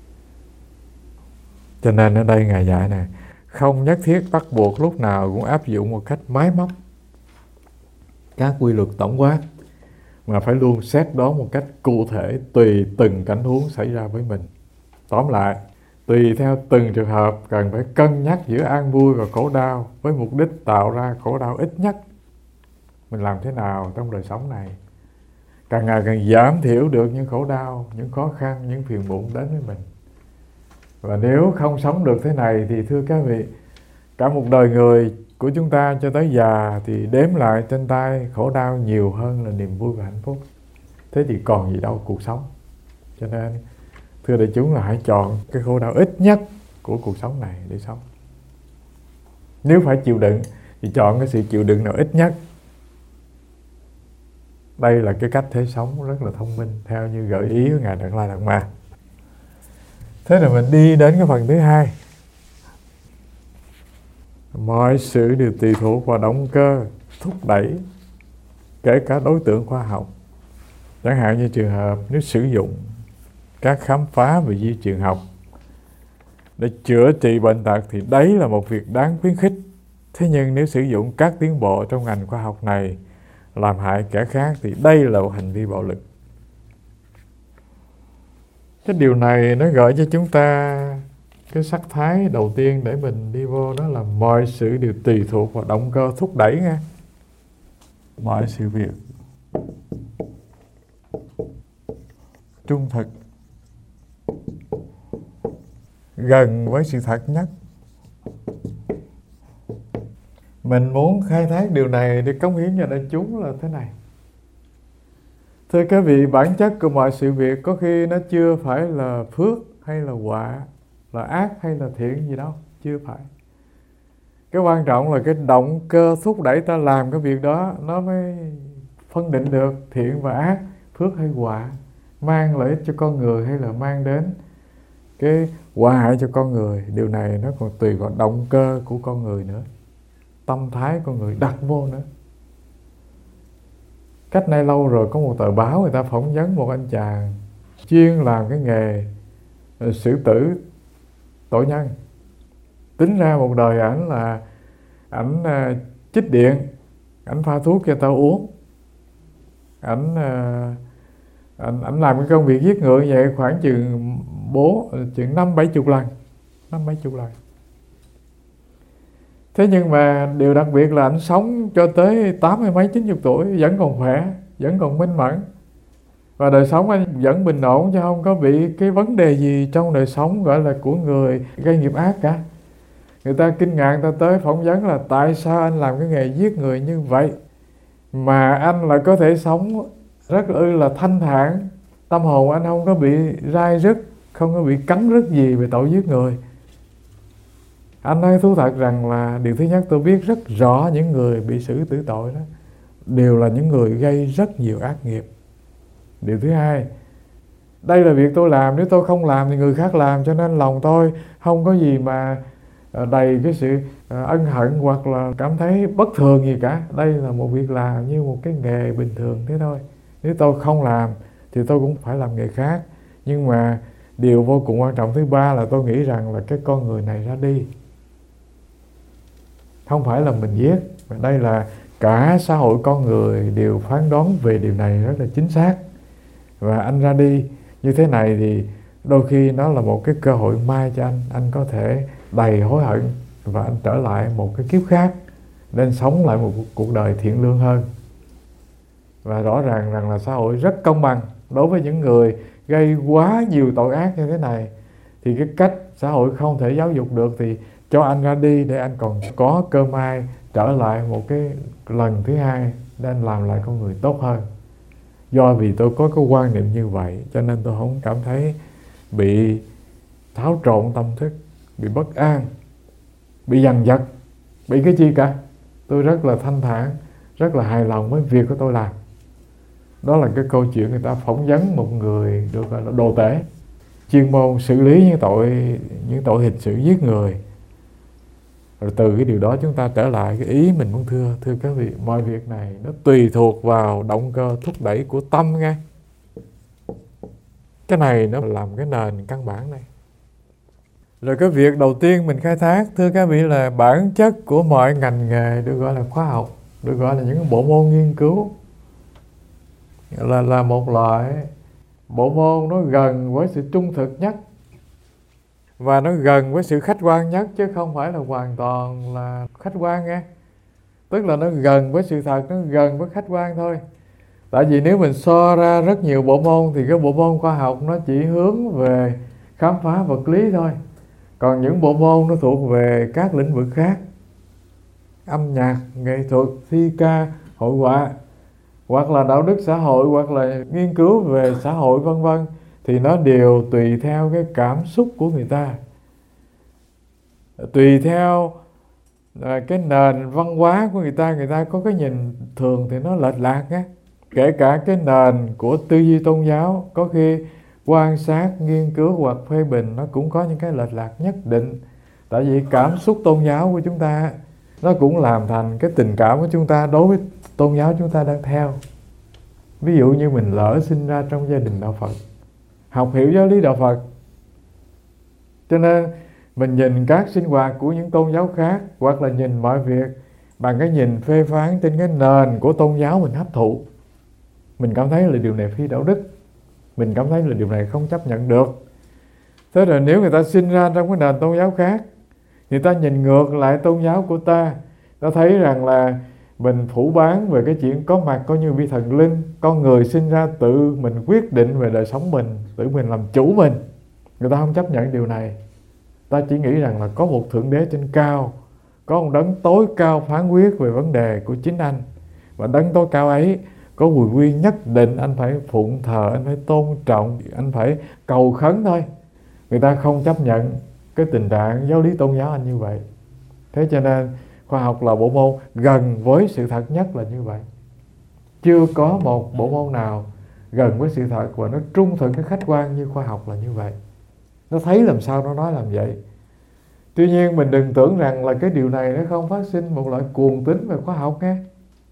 Cho nên ở đây Ngài dạy nè, không nhất thiết bắt buộc lúc nào cũng áp dụng một cách máy móc các quy luật tổng quát, mà phải luôn xét đoán một cách cụ thể tùy từng cảnh huống xảy ra với mình. Tóm lại, tùy theo từng trường hợp cần phải cân nhắc giữa an vui và khổ đau với mục đích tạo ra khổ đau ít nhất. Mình làm thế nào trong đời sống này càng ngày càng giảm thiểu được những khổ đau, những khó khăn, những phiền muộn đến với mình. Và nếu không sống được thế này thì thưa các vị, cả một đời người của chúng ta cho tới già thì đếm lại trên tay khổ đau nhiều hơn là niềm vui và hạnh phúc. Thế thì còn gì đâu cuộc sống. Cho nên thưa đại chúng là hãy chọn cái khổ đau ít nhất của cuộc sống này để sống. Nếu phải chịu đựng thì chọn cái sự chịu đựng nào ít nhất. Đây là cái cách thế sống rất là thông minh theo như gợi ý của Ngài Đạt Lai Đạt Ma. Thế là mình đi đến cái phần thứ hai. Mọi sự đều tùy thuộc vào động cơ thúc đẩy, kể cả đối tượng khoa học. Chẳng hạn như trường hợp nếu sử dụng các khám phá về di truyền học để chữa trị bệnh tật thì đấy là một việc đáng khuyến khích. Thế nhưng nếu sử dụng các tiến bộ trong ngành khoa học này làm hại kẻ khác thì đây là một hành vi bạo lực. Cái điều này nó gợi cho chúng ta cái sắc thái đầu tiên để mình đi vô, đó là mọi sự đều tùy thuộc vào động cơ thúc đẩy nha. Mọi sự việc trung thực, gần với sự thật nhất. Mình muốn khai thác điều này để cống hiến cho đại chúng là thế này. Thưa các vị, bản chất của mọi sự việc có khi nó chưa phải là phước hay là họa, là ác hay là thiện gì đâu, chưa phải. Cái quan trọng là cái động cơ thúc đẩy ta làm cái việc đó, nó mới phân định được thiện và ác, phước hay họa, mang lợi ích cho con người hay là mang đến cái họa hại cho con người. Điều này nó còn tùy vào động cơ của con người nữa, tâm thái con người đặt vô nữa. Cách nay lâu rồi có một tờ báo người ta phỏng vấn một anh chàng chuyên làm cái nghề xử tử tội nhân. Tính ra một đời ảnh là ảnh chích điện, ảnh pha thuốc cho tao uống, ảnh làm cái công việc giết người vậy khoảng chừng 50-70 lần, 50-70 lần. Thế nhưng mà điều đặc biệt là anh sống cho tới 80 mấy 90 tuổi vẫn còn khỏe, vẫn còn minh mẫn, và đời sống anh vẫn bình ổn, chứ không có bị cái vấn đề gì trong đời sống gọi là của người gây nghiệp ác cả. Người ta kinh ngạc, người ta tới phỏng vấn là tại sao anh làm cái nghề giết người như vậy mà anh lại có thể sống rất là thanh thản, tâm hồn anh không có bị rai rứt, không có bị cắn rứt gì về tội giết người. Anh nói thú thật rằng là điều thứ nhất, tôi biết rất rõ những người bị xử tử tội đó đều là những người gây rất nhiều ác nghiệp. Điều thứ hai, đây là việc tôi làm, nếu tôi không làm thì người khác làm, cho nên lòng tôi không có gì mà đầy cái sự ân hận hoặc là cảm thấy bất thường gì cả. Đây là một việc làm như một cái nghề bình thường thế thôi. Nếu tôi không làm thì tôi cũng phải làm nghề khác. Nhưng mà điều vô cùng quan trọng thứ ba là tôi nghĩ rằng là cái con người này ra đi, không phải là mình giết. Và đây là cả xã hội con người đều phán đoán về điều này rất là chính xác. Và anh ra đi như thế này thì đôi khi nó là một cái cơ hội mai cho anh có thể đầy hối hận và anh trở lại một cái kiếp khác nên sống lại một cuộc đời thiện lương hơn. Và rõ ràng rằng là xã hội rất công bằng đối với những người gây quá nhiều tội ác như thế này. Thì cái cách xã hội không thể giáo dục được thì cho anh ra đi để anh còn có cơ may trở lại một cái lần thứ hai để anh làm lại con người tốt hơn. Do vì tôi có cái quan niệm như vậy cho nên tôi không cảm thấy bị tháo trộn tâm thức, bị bất an, bị dằn vặt, bị cái chi cả. Tôi rất là thanh thản, rất là hài lòng với việc của tôi làm. Đó là cái câu chuyện người ta phỏng vấn một người được gọi là đồ tể, chuyên môn xử lý những tội hình sự giết người. Rồi từ cái điều đó chúng ta trở lại cái ý mình muốn thưa các vị, mọi việc này nó tùy thuộc vào động cơ thúc đẩy của tâm nghe. Cái này nó làm cái nền căn bản này. Rồi cái việc đầu tiên mình khai thác, thưa các vị, là bản chất của mọi ngành nghề được gọi là khoa học, được gọi là những bộ môn nghiên cứu, là một loại bộ môn nó gần với sự trung thực nhất và nó gần với sự khách quan nhất, chứ không phải là hoàn toàn là khách quan nghe. Tức là nó gần với sự thật, nó gần với khách quan thôi. Tại vì nếu mình so ra rất nhiều bộ môn thì cái bộ môn khoa học nó chỉ hướng về khám phá vật lý thôi. Còn những bộ môn nó thuộc về các lĩnh vực khác, âm nhạc, nghệ thuật, thi ca, hội họa, hoặc là đạo đức xã hội, hoặc là nghiên cứu về xã hội vân vân, thì nó đều tùy theo cái cảm xúc của người ta, tùy theo cái nền văn hóa của người ta có cái nhìn thường thì nó lệch lạc á. Kể cả cái nền của tư duy tôn giáo, có khi quan sát, nghiên cứu hoặc phê bình nó cũng có những cái lệch lạc nhất định. Tại vì cảm xúc tôn giáo của chúng ta nó cũng làm thành cái tình cảm của chúng ta đối với tôn giáo chúng ta đang theo. Ví dụ như mình lỡ sinh ra trong gia đình đạo Phật, học hiểu giáo lý đạo Phật, cho nên mình nhìn các sinh hoạt của những tôn giáo khác, hoặc là nhìn mọi việc bằng cái nhìn phê phán trên cái nền của tôn giáo mình hấp thụ. Mình cảm thấy là điều này phi đạo đức, mình cảm thấy là điều này không chấp nhận được. Thế rồi nếu người ta sinh ra trong cái nền tôn giáo khác, người ta nhìn ngược lại tôn giáo của ta thấy rằng là mình phủ bán về cái chuyện có mặt coi như vị thần linh, con người sinh ra tự mình quyết định về đời sống mình, tự mình làm chủ mình. Người ta không chấp nhận điều này. Ta chỉ nghĩ rằng là có một thượng đế trên cao, có một đấng tối cao phán quyết về vấn đề của chính anh, và đấng tối cao ấy có quyền quy nhất định, anh phải phụng thờ, anh phải tôn trọng, anh phải cầu khấn thôi. Người ta không chấp nhận cái tình trạng giáo lý tôn giáo anh như vậy. Thế cho nên khoa học là bộ môn gần với sự thật nhất là như vậy. Chưa có một bộ môn nào gần với sự thật và nó trung thực, cái khách quan như khoa học là như vậy. Nó thấy làm sao nó nói làm vậy. Tuy nhiên mình đừng tưởng rằng là cái điều này nó không phát sinh một loại cuồng tín về khoa học nghe.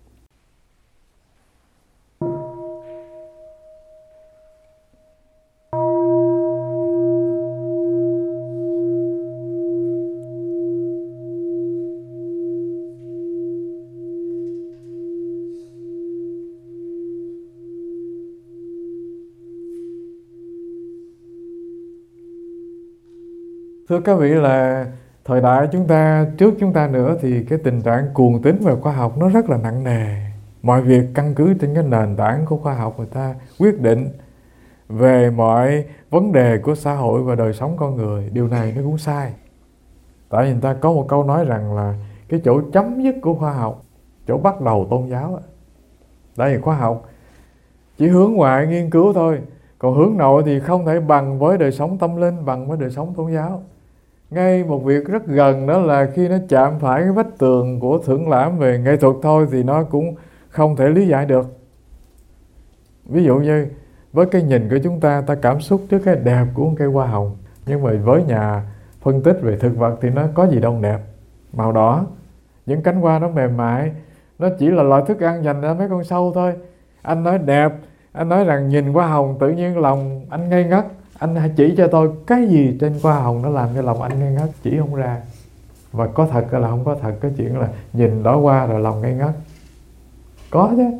Thưa các vị, là thời đại chúng ta, trước chúng ta nữa, thì cái tình trạng cuồng tín về khoa học nó rất là nặng nề. Mọi việc căn cứ trên cái nền tảng của khoa học, người ta quyết định về mọi vấn đề của xã hội và đời sống con người. Điều này nó cũng sai. Tại vì người ta có một câu nói rằng là cái chỗ chấm dứt của khoa học, chỗ bắt đầu tôn giáo. Tại vì khoa học chỉ hướng ngoại nghiên cứu thôi, còn hướng nội thì không thể bằng với đời sống tâm linh, bằng với đời sống tôn giáo. Ngay một việc rất gần đó là khi nó chạm phải cái vách tường của thưởng lãm về nghệ thuật thôi thì nó cũng không thể lý giải được. Ví dụ như với cái nhìn của chúng ta cảm xúc trước cái đẹp của một cây hoa hồng, nhưng mà với nhà phân tích về thực vật thì nó có gì đâu đẹp. Màu đỏ, những cánh hoa nó mềm mại, nó chỉ là loại thức ăn dành cho mấy con sâu thôi. Anh nói đẹp, anh nói rằng nhìn hoa hồng tự nhiên lòng anh ngây ngất. Anh hãy chỉ cho tôi cái gì trên hoa hồng nó làm cho lòng anh ngây ngất, chỉ không ra. Và có thật hay là không có thật cái chuyện là nhìn đóa hoa rồi lòng ngây ngất? Có chứ.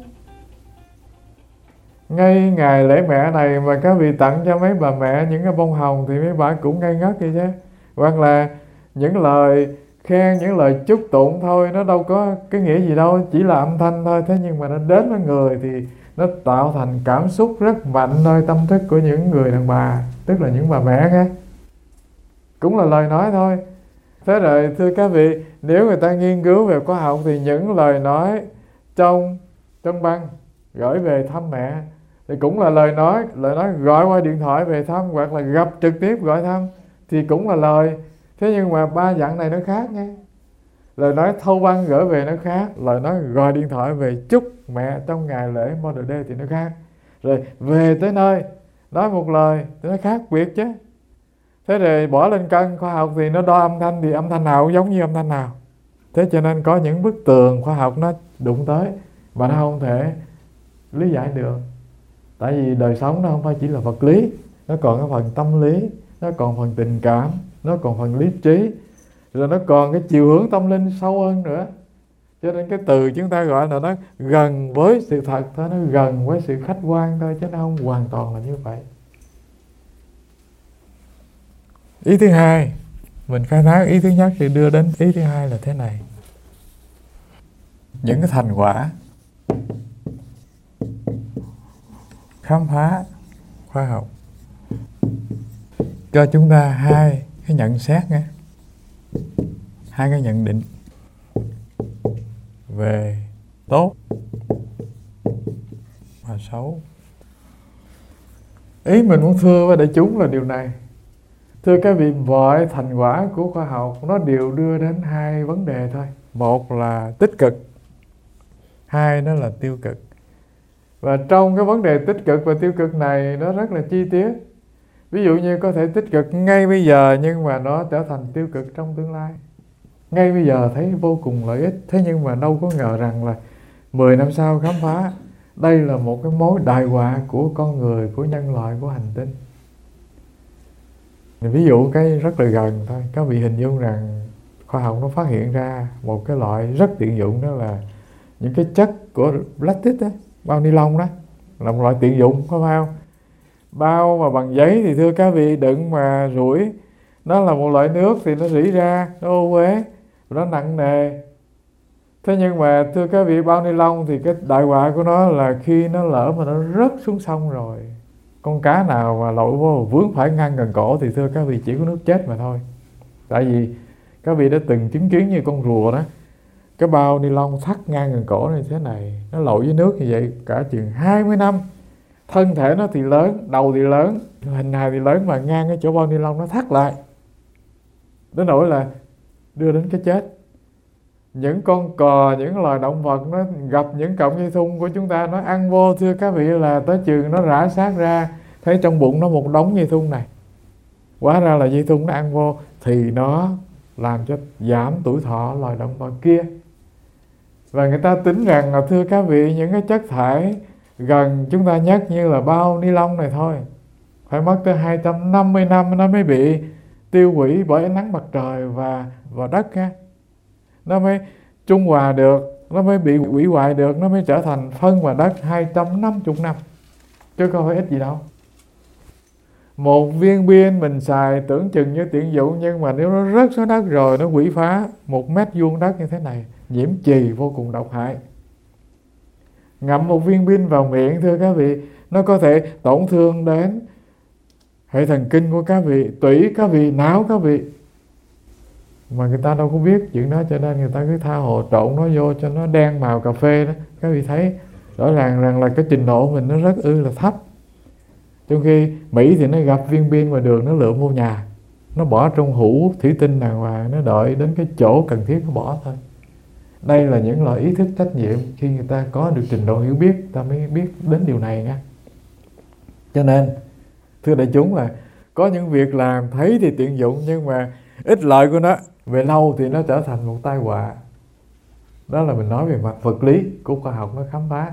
Ngay ngày lễ mẹ này mà các vị tặng cho mấy bà mẹ những cái bông hồng thì mấy bà cũng ngây ngất vậy chứ. Hoặc là những lời khen những lời chúc tụng thôi, nó đâu có cái nghĩa gì đâu, chỉ là âm thanh thôi. Thế nhưng mà nó đến với người thì nó tạo thành cảm xúc rất mạnh nơi tâm thức của những người đàn bà, tức là những bà mẹ nghe. Cũng là lời nói thôi. Thế rồi thưa các vị, nếu người ta nghiên cứu về khoa học thì những lời nói trong băng gửi về thăm mẹ thì cũng là lời nói gọi qua điện thoại về thăm, hoặc là gặp trực tiếp gọi thăm thì cũng là lời. Thế nhưng mà ba dạng này nó khác nha. Lời nói thâu băng gửi về nó khác, lời nói gọi điện thoại về chúc mẹ trong ngày lễ Mother's Day thì nó khác. Rồi về tới nơi nói một lời thì nó khác biệt chứ. Thế rồi bỏ lên cân khoa học thì nó đo âm thanh, thì âm thanh nào cũng giống như âm thanh nào. Thế cho nên có những bức tường khoa học nó đụng tới mà nó không thể lý giải được. Tại vì đời sống nó không phải chỉ là vật lý, nó còn cái phần tâm lý, nó còn phần tình cảm, nó còn phần lý trí, rồi nó còn cái chiều hướng tâm linh sâu hơn nữa. Cho nên cái từ chúng ta gọi là nó gần với sự thật thôi, nó gần với sự khách quan thôi, chứ nó không hoàn toàn là như vậy. Ý thứ hai, mình khai thác ý thứ nhất thì đưa đến ý thứ hai là thế này. Những cái thành quả khám phá khoa học cho chúng ta hai cái nhận xét nghe, hai cái nhận định về tốt và xấu. Ý mình muốn thưa với đại chúng là điều này. Thưa các vị, mọi thành quả của khoa học nó đều đưa đến hai vấn đề thôi. Một là tích cực, hai đó là tiêu cực. Và trong cái vấn đề tích cực và tiêu cực này nó rất là chi tiết. Ví dụ như có thể tích cực ngay bây giờ nhưng mà nó trở thành tiêu cực trong tương lai. Ngay bây giờ thấy vô cùng lợi ích, thế nhưng mà đâu có ngờ rằng là 10 năm sau khám phá đây là một cái mối đại họa của con người, của nhân loại, của hành tinh. Ví dụ cái rất là gần thôi, các vị hình dung rằng khoa học nó phát hiện ra một cái loại rất tiện dụng, đó là những cái chất của plastic đó, bao ni lông đó, là một loại tiện dụng, có phải không? Bao mà bằng giấy thì thưa các vị đựng mà rủi, nó là một loại nước thì nó rỉ ra, nó ô uế, nó nặng nề. Thế nhưng mà thưa các vị, bao ni lông thì cái đại họa của nó là khi nó lỡ mà nó rớt xuống sông rồi, con cá nào mà lội vô vướng phải ngang gần cổ thì thưa các vị chỉ có nước chết mà thôi. Tại vì các vị đã từng chứng kiến như con rùa đó, cái bao ni lông thắt ngang gần cổ như thế này, nó lội với nước như vậy cả chừng 20 năm. Thân thể nó thì lớn, đầu thì lớn, hình hài thì lớn, mà ngang cái chỗ bao ni lông nó thắt lại, đến nỗi là đưa đến cái chết. Những con cò, những loài động vật nó gặp những cọng dây thun của chúng ta, nó ăn vô thưa các vị là tới chừng nó rã xác ra, thấy trong bụng nó một đống dây thun này, hóa ra là dây thun nó ăn vô thì nó làm cho giảm tuổi thọ loài động vật kia. Và người ta tính rằng là thưa các vị, những cái chất thải gần chúng ta nhất như là bao ni lông này thôi, phải mất tới 250 năm nó mới bị tiêu hủy bởi ánh nắng mặt trời và đất ha. Nó mới trung hòa được, nó mới bị hủy hoại được, nó mới trở thành phân và đất 250 năm, chứ không phải ít gì đâu. Một viên pin mình xài tưởng chừng như tiện dụng, nhưng mà nếu nó rớt xuống đất rồi nó hủy phá 1 mét vuông đất như thế này, nhiễm chì vô cùng độc hại. Ngậm một viên pin vào miệng thưa các vị, nó có thể tổn thương đến hệ thần kinh của các vị, tủy các vị, não các vị, mà người ta đâu có biết chuyện đó, cho nên người ta cứ tha hồ trộn nó vô cho nó đen màu cà phê đó. Các vị thấy rõ ràng rằng là cái trình độ mình nó rất là thấp. Trong khi Mỹ thì nó gặp viên pin ngoài đường, nó lượm vô nhà, nó bỏ trong hũ thủy tinh đàng hoàng, nó đợi đến cái chỗ cần thiết nó bỏ thôi. Đây là những loại ý thức trách nhiệm, khi người ta có được trình độ hiểu biết ta mới biết đến điều này nha. Cho nên thưa đại chúng là có những việc làm thấy thì tiện dụng, nhưng mà ích lợi của nó về lâu thì nó trở thành một tai họa. Đó là mình nói về mặt vật lý của khoa học nó khám phá.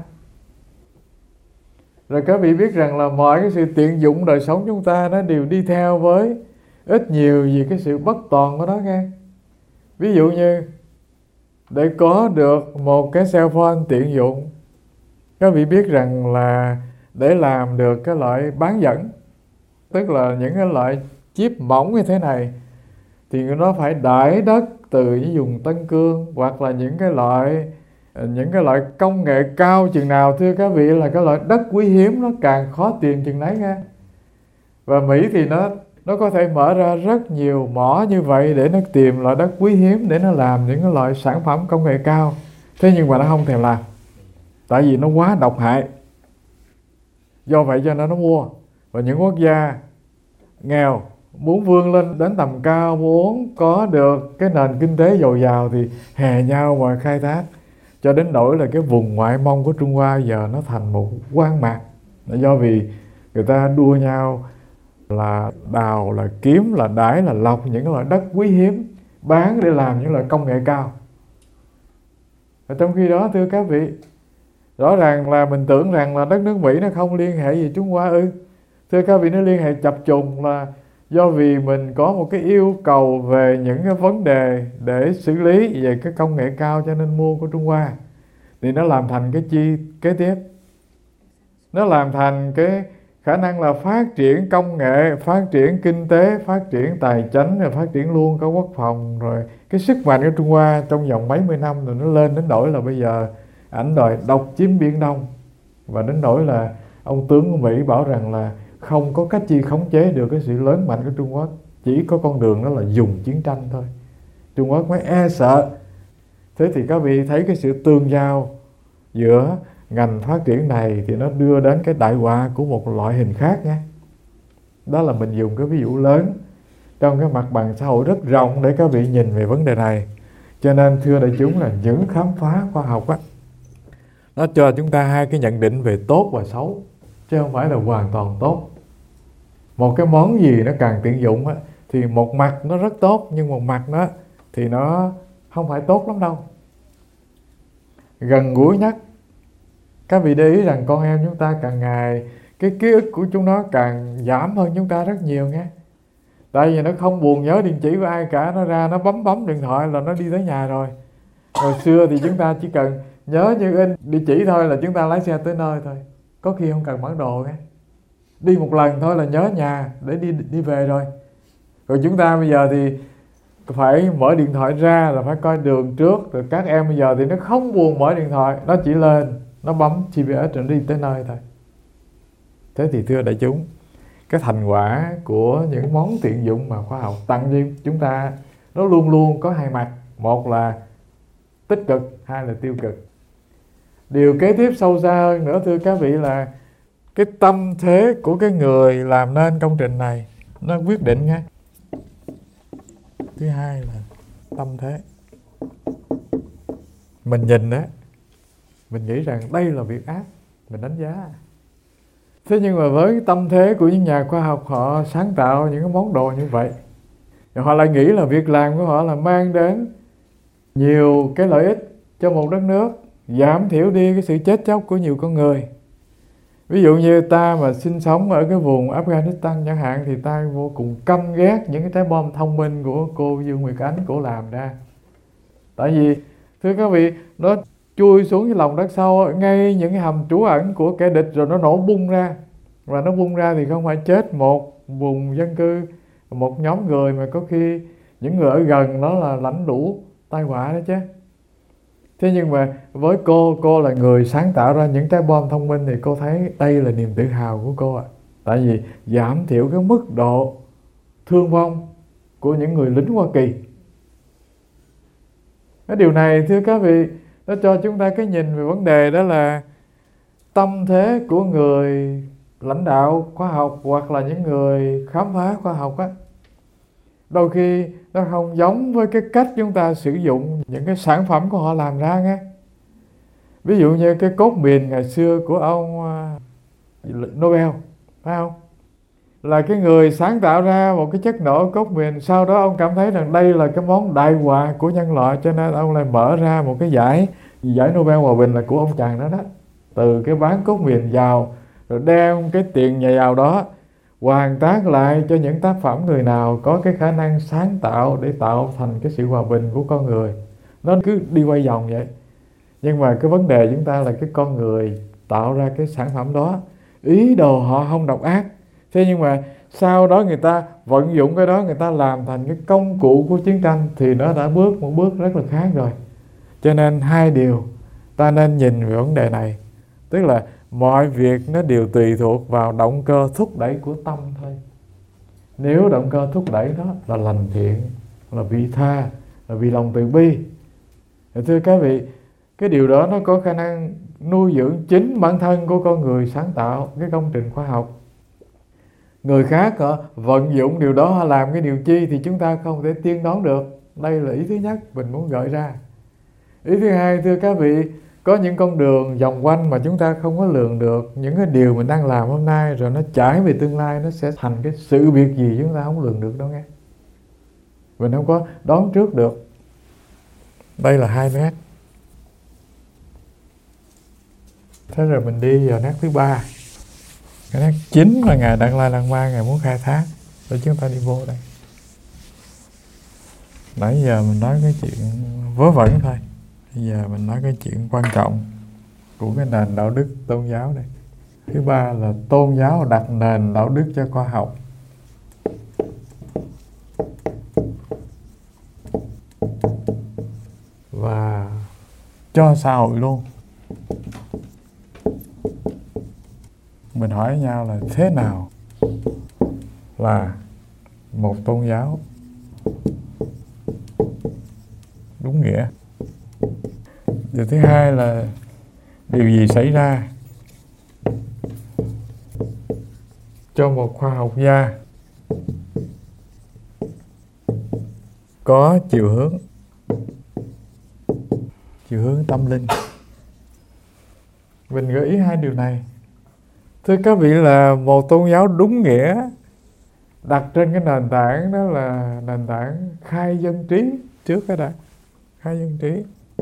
Rồi các vị biết rằng là mọi cái sự tiện dụng đời sống chúng ta nó đều đi theo với ít nhiều gì cái sự bất toàn của nó nghe. Ví dụ như để có được một cái cell phone tiện dụng, các vị biết rằng là để làm được cái loại bán dẫn, tức là những cái loại chip mỏng như thế này, thì nó phải đãi đất từ cái vùng Tân Cương, hoặc là những cái loại công nghệ cao chừng nào, thưa các vị, là cái loại đất quý hiếm nó càng khó tìm chừng đấy nha. Và Mỹ thì nó có thể mở ra rất nhiều mỏ như vậy để nó tìm loại đất quý hiếm để nó làm những cái loại sản phẩm công nghệ cao. Thế nhưng mà nó không thèm làm, tại vì nó quá độc hại. Do vậy cho nên nó mua. Và những quốc gia nghèo muốn vươn lên đến tầm cao, muốn có được cái nền kinh tế dồi dào thì hè nhau mà khai thác, cho đến nỗi là cái vùng ngoại mông của Trung Hoa giờ nó thành một hoang mạc, là do vì người ta đua nhau là đào, là kiếm, là đãi, là lọc những cái loại đất quý hiếm bán để làm những loại công nghệ cao. Và trong khi đó, thưa các vị, rõ ràng là mình tưởng rằng là đất nước Mỹ nó không liên hệ gì Trung Hoa ư? Thưa các vị, nó liên hệ chập trùng, là do vì mình có một cái yêu cầu về những cái vấn đề để xử lý về cái công nghệ cao, cho nên mua của Trung Hoa. Thì nó làm thành cái chi kế tiếp, nó làm thành cái khả năng là phát triển công nghệ, phát triển kinh tế, phát triển tài chính, rồi phát triển luôn có quốc phòng. Rồi cái sức mạnh của Trung Hoa trong vòng mấy mươi năm rồi nó lên đến nỗi là bây giờ ảnh đòi độc chiếm Biển Đông, và đến nỗi là ông tướng của Mỹ bảo rằng là không có cách chi khống chế được cái sự lớn mạnh của Trung Quốc, chỉ có con đường đó là dùng chiến tranh thôi, Trung Quốc mới e sợ. Thế thì các vị thấy cái sự tương giao giữa ngành phát triển này thì nó đưa đến cái đại họa của một loại hình khác nhé. Đó là mình dùng cái ví dụ lớn trong cái mặt bằng xã hội rất rộng để các vị nhìn về vấn đề này. Cho nên thưa đại chúng, là những khám phá khoa học á, nó cho chúng ta hai cái nhận định về tốt và xấu, chứ không phải là hoàn toàn tốt. Một cái món gì nó càng tiện dụng á, thì một mặt nó rất tốt, nhưng một mặt nó thì nó không phải tốt lắm đâu. Gần gũi nhất, các vị để ý rằng con em chúng ta càng ngày cái ký ức của chúng nó càng giảm hơn chúng ta rất nhiều nghe. Tại vì nó không buồn nhớ địa chỉ của ai cả, nó ra nó bấm điện thoại là nó đi tới nhà rồi. Hồi xưa thì chúng ta chỉ cần nhớ như in địa chỉ thôi là chúng ta lái xe tới nơi thôi, có khi không cần bản đồ nghe. Đi một lần thôi là nhớ nhà để đi về rồi. Rồi chúng ta bây giờ thì phải mở điện thoại ra là phải coi đường trước. Rồi các em bây giờ thì nó không buồn mở điện thoại, nó chỉ lên, nó bấm GPS rồi đi tới nơi thôi. Thế thì thưa đại chúng, cái thành quả của những món tiện dụng mà khoa học tặng cho chúng ta nó luôn luôn có hai mặt. Một là tích cực, hai là tiêu cực. Điều kế tiếp sâu xa hơn nữa, thưa các vị, là cái tâm thế của cái người làm nên công trình này nó quyết định nha. Thứ hai là tâm thế. Mình nhìn đó, mình nghĩ rằng đây là việc ác, mình đánh giá. Thế nhưng mà với tâm thế của những nhà khoa học, họ sáng tạo những cái món đồ như vậy, họ lại nghĩ là việc làm của họ là mang đến nhiều cái lợi ích cho một đất nước, giảm thiểu đi cái sự chết chóc của nhiều con người. Ví dụ như ta mà sinh sống ở cái vùng Afghanistan chẳng hạn, thì ta vô cùng căm ghét những cái trái bom thông minh của cô Dương Nguyệt Ánh cổ làm ra. Tại vì thưa các vị, nó chui xuống cái lòng đất sâu, ngay những cái hầm trú ẩn của kẻ địch, rồi nó nổ bung ra. Và nó bung ra thì không phải chết một vùng dân cư, một nhóm người, mà có khi những người ở gần nó là lãnh đủ tai họa đó chứ. Thế nhưng mà với cô là người sáng tạo ra những trái bom thông minh, thì cô thấy đây là niềm tự hào của cô ạ. Tại vì giảm thiểu cái mức độ thương vong của những người lính Hoa Kỳ. Cái điều này thưa các vị, nó cho chúng ta cái nhìn về vấn đề, đó là tâm thế của người lãnh đạo khoa học hoặc là những người khám phá khoa học á, đôi khi nó không giống với cái cách chúng ta sử dụng những cái sản phẩm của họ làm ra nghe. Ví dụ như cái cốt mìn ngày xưa của ông Nobel, phải không? Là cái người sáng tạo ra một cái chất nổ cốt mìn. Sau đó ông cảm thấy rằng đây là cái món đại họa của nhân loại, cho nên ông lại mở ra một cái giải Nobel Hòa Bình là của ông chàng đó đó. Từ cái bán cốt mìn vào, rồi đem cái tiền nhà giàu đó hoàn tác lại cho những tác phẩm người nào có cái khả năng sáng tạo để tạo thành cái sự hòa bình của con người. Nó cứ đi quay vòng vậy. Nhưng mà cái vấn đề chúng ta là cái con người tạo ra cái sản phẩm đó, ý đồ họ không độc ác. Thế nhưng mà sau đó người ta vận dụng cái đó, người ta làm thành cái công cụ của chiến tranh, thì nó đã bước một bước rất là khác rồi. Cho nên hai điều ta nên nhìn về vấn đề này, tức là mọi việc nó đều tùy thuộc vào động cơ thúc đẩy của tâm thôi. Nếu động cơ thúc đẩy đó là lành thiện, là vị tha, là vì lòng từ bi, thì thưa các vị, cái điều đó nó có khả năng nuôi dưỡng chính bản thân của con người sáng tạo cái công trình khoa học. Người khác vận dụng điều đó, làm cái điều chi thì chúng ta không thể tiên đoán được. Đây là ý thứ nhất mình muốn gợi ra. Ý thứ hai, thưa các vị, có những con đường vòng quanh mà chúng ta không có lường được. Những cái điều mình đang làm hôm nay rồi nó trải về tương lai, nó sẽ thành cái sự việc gì chúng ta không lường được đâu nghe. Mình không có đoán trước được. Đây là hai nét. Thế rồi mình đi vào nét thứ ba. Cái nét chính mà Ngài Đạt Lai Lạt Ma Ngài muốn khai thác. Để chúng ta đi vô đây. Nãy giờ mình nói cái chuyện vớ vẩn thôi. Bây giờ mình nói cái chuyện quan trọng của cái nền đạo đức tôn giáo đây. Thứ ba là tôn giáo đặt nền đạo đức cho khoa học. Và cho xã hội luôn. Mình hỏi nhau là thế nào là một tôn giáo đúng nghĩa? Điều thứ hai là điều gì xảy ra cho một khoa học gia có chiều hướng tâm linh? Mình gợi ý hai điều này. Thưa các vị, là một tôn giáo đúng nghĩa đặt trên cái nền tảng đó là nền tảng khai dân trí trước cái đã. Khai dân trí.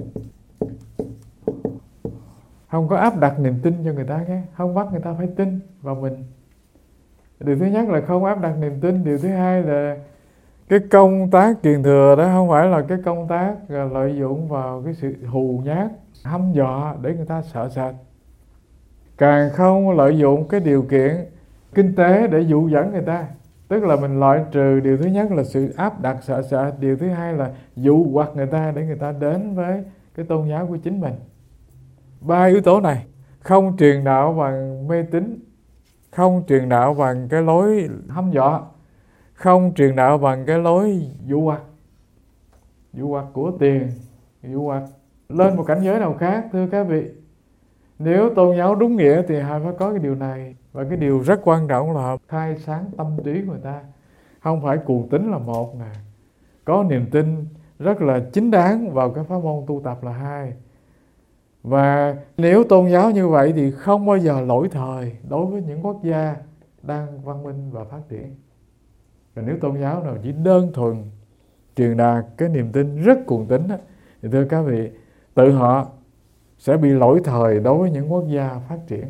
Không có áp đặt niềm tin cho người ta nhé. Không bắt người ta phải tin vào mình. Điều thứ nhất là không áp đặt niềm tin. Điều thứ hai là cái công tác truyền thừa đó không phải là cái công tác lợi dụng vào cái sự hù nhát, hăm dọa để người ta sợ sệt. Càng không lợi dụng cái điều kiện kinh tế để dụ dẫn người ta. Tức là mình loại trừ điều thứ nhất là sự áp đặt sợ sệt. Điều thứ hai là dụ hoặc người ta để người ta đến với cái tôn giáo của chính mình. Ba yếu tố này, không truyền đạo bằng mê tín, không truyền đạo bằng cái lối hăm dọa, không truyền đạo bằng cái lối dụ hoặc của tiền, dụ hoặc lên một cảnh giới nào khác. Thưa các vị, nếu tôn giáo đúng nghĩa thì phải có cái điều này. Và cái điều rất quan trọng là khai sáng tâm trí của người ta. Không phải cuồng tín là một nè, có niềm tin rất là chính đáng vào cái pháp môn tu tập là hai. Và nếu tôn giáo như vậy thì không bao giờ lỗi thời đối với những quốc gia đang văn minh và phát triển. Và nếu tôn giáo nào chỉ đơn thuần truyền đạt cái niềm tin rất cuồng tín đó, thì thưa các vị, tự họ sẽ bị lỗi thời đối với những quốc gia phát triển.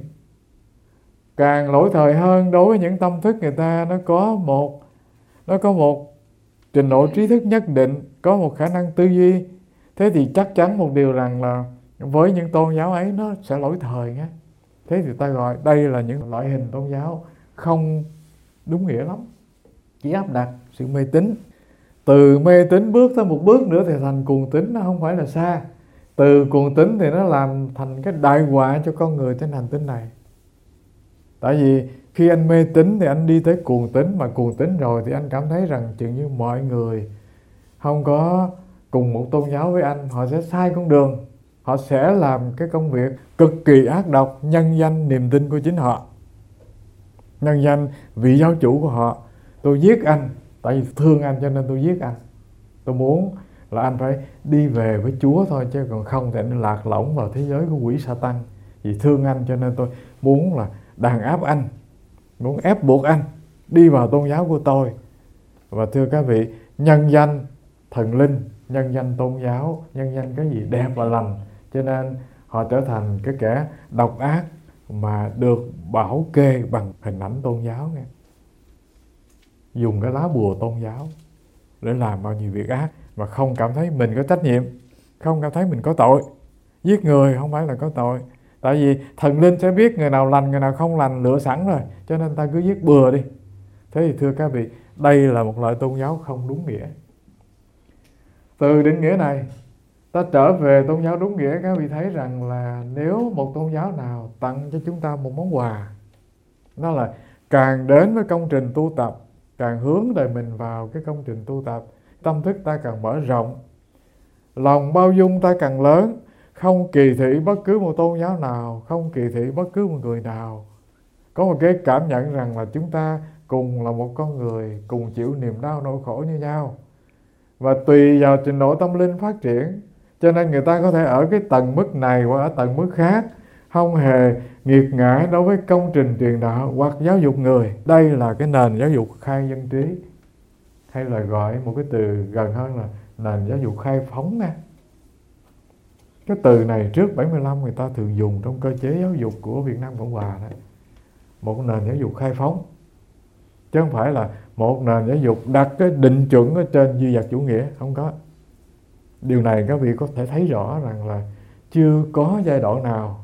Càng lỗi thời hơn đối với những tâm thức người ta nó có một trình độ trí thức nhất định, có một khả năng tư duy. Thế thì chắc chắn một điều rằng là với những tôn giáo ấy nó sẽ lỗi thời nhé. Thế thì ta gọi đây là những loại hình tôn giáo không đúng nghĩa lắm, chỉ áp đặt sự mê tín. Từ mê tín bước tới một bước nữa thì thành cuồng tín, nó không phải là xa. Từ cuồng tín thì nó làm thành cái đại họa cho con người trên hành tinh này. Tại vì khi anh mê tín thì anh đi tới cuồng tín, mà cuồng tín rồi thì anh cảm thấy rằng chừng như mọi người không có cùng một tôn giáo với anh, họ sẽ sai con đường. Họ sẽ làm cái công việc cực kỳ ác độc, nhân danh niềm tin của chính họ, nhân danh vị giáo chủ của họ. Tôi giết anh, tại vì thương anh cho nên tôi giết anh. Tôi muốn là anh phải đi về với Chúa thôi, chứ còn không thì anh lạc lõng vào thế giới của quỷ Satan. Vì thương anh cho nên tôi muốn là đàn áp anh, muốn ép buộc anh đi vào tôn giáo của tôi. Và thưa các vị, nhân danh thần linh, nhân danh tôn giáo, nhân danh cái gì đẹp và lành, cho nên họ trở thành cái kẻ độc ác mà được bảo kê bằng hình ảnh tôn giáo nghe. Dùng cái lá bùa tôn giáo để làm bao nhiêu việc ác mà không cảm thấy mình có trách nhiệm, không cảm thấy mình có tội. Giết người không phải là có tội, tại vì thần linh sẽ biết người nào lành người nào không lành, lựa sẵn rồi, cho nên ta cứ giết bừa đi. Thế thì thưa các vị, đây là một loại tôn giáo không đúng nghĩa. Từ định nghĩa này, ta trở về tôn giáo đúng nghĩa, các vị thấy rằng là nếu một tôn giáo nào tặng cho chúng ta một món quà, nó là càng đến với công trình tu tập, càng hướng đời mình vào cái công trình tu tập, tâm thức ta càng mở rộng, lòng bao dung ta càng lớn, không kỳ thị bất cứ một tôn giáo nào, không kỳ thị bất cứ một người nào. Có một cái cảm nhận rằng là chúng ta cùng là một con người, cùng chịu niềm đau nỗi khổ như nhau. Và tùy vào trình độ tâm linh phát triển, cho nên người ta có thể ở cái tầng mức này hoặc ở tầng mức khác, không hề nghiệt ngã đối với công trình truyền đạo hoặc giáo dục người. Đây là cái nền giáo dục khai dân trí, hay là gọi một cái từ gần hơn là nền giáo dục khai phóng nè. Cái từ này trước 75 người ta thường dùng trong cơ chế giáo dục của Việt Nam Cộng Hòa đó. Một nền giáo dục khai phóng, chứ không phải là một nền giáo dục đặt cái định chuẩn ở trên duy vật chủ nghĩa, không có. Điều này các vị có thể thấy rõ rằng là chưa có giai đoạn nào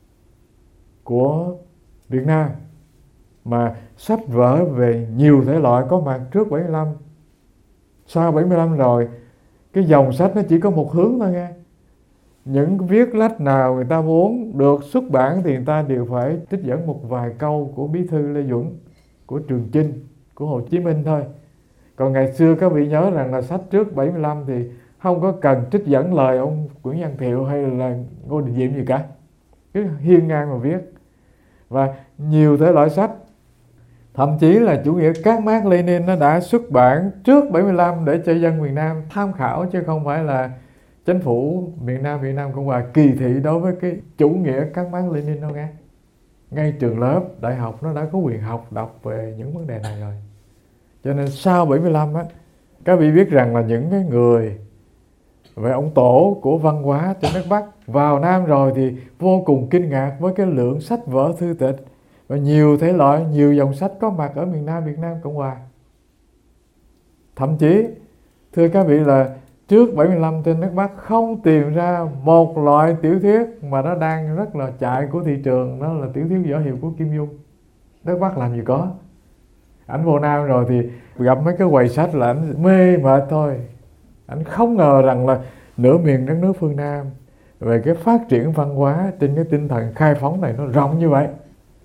của Việt Nam mà sách vở về nhiều thể loại có mặt trước 75. Sau 75 rồi, cái dòng sách nó chỉ có một hướng thôi nghe. Những viết lách nào người ta muốn được xuất bản thì người ta đều phải trích dẫn một vài câu của Bí thư Lê Duẩn, của Trường Chinh, của Hồ Chí Minh thôi. Còn ngày xưa các vị nhớ rằng là sách trước 75 thì không có cần trích dẫn lời ông Nguyễn Văn Thiệu hay là Ngô Đình Diệm gì cả, cứ hiên ngang mà viết. Và nhiều thể loại sách, thậm chí là chủ nghĩa Các Mác Lênin nó đã xuất bản trước 75 để cho dân miền Nam tham khảo, chứ không phải là chính phủ miền Nam Việt Nam Cộng Hòa kỳ thị đối với cái chủ nghĩa Các Mác Lênin đâu nghe. Ngay trường lớp, đại học nó đã có quyền học đọc về những vấn đề này rồi. Cho nên sau 75 á, các vị biết rằng là những cái người về ông tổ của văn hóa trên đất Bắc vào Nam rồi thì vô cùng kinh ngạc với cái lượng sách vở thư tịch và nhiều thể loại, nhiều dòng sách có mặt ở miền Nam Việt Nam Cộng Hòa. Thậm chí, thưa các vị, là trước 75 trên đất Bắc không tìm ra một loại tiểu thuyết mà nó đang rất là chạy của thị trường, đó là tiểu thuyết võ hiệp của Kim Dung. Đất Bắc làm gì có. Ảnh vô Nam rồi thì gặp mấy cái quầy sách là ảnh mê mệt thôi. Ảnh không ngờ rằng là nửa miền đất nước phương Nam về cái phát triển văn hóa trên cái tinh thần khai phóng này nó rộng như vậy.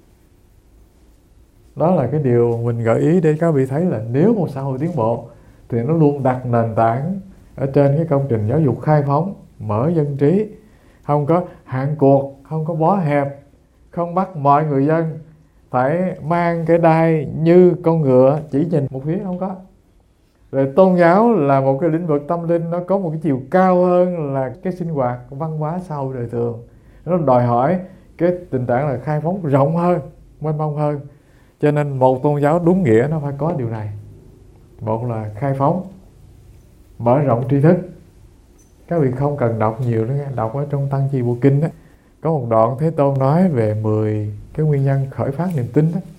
Đó là cái điều mình gợi ý để các vị thấy là nếu một xã hội tiến bộ thì nó luôn đặt nền tảng ở trên cái công trình giáo dục khai phóng, mở dân trí, không có hạn cuộc, không có bó hẹp, không bắt mọi người dân phải mang cái đai như con ngựa chỉ nhìn một phía, không có. Rồi tôn giáo là một cái lĩnh vực tâm linh, nó có một cái chiều cao hơn là cái sinh hoạt văn hóa xã hội đời thường. Nó đòi hỏi cái tình trạng là khai phóng rộng hơn, mênh mông hơn. Cho nên một tôn giáo đúng nghĩa nó phải có điều này. Một là khai phóng, mở rộng tri thức. Các vị không cần đọc nhiều nữa nghe. Đọc ở trong Tăng Chi Bộ Kinh đó, có một đoạn Thế Tôn nói về 10 cái nguyên nhân khởi phát niềm tin đó.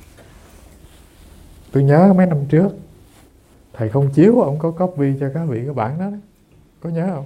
Tôi nhớ mấy năm trước thầy Không Chiếu ông có copy cho các vị cái bản đó, có nhớ không?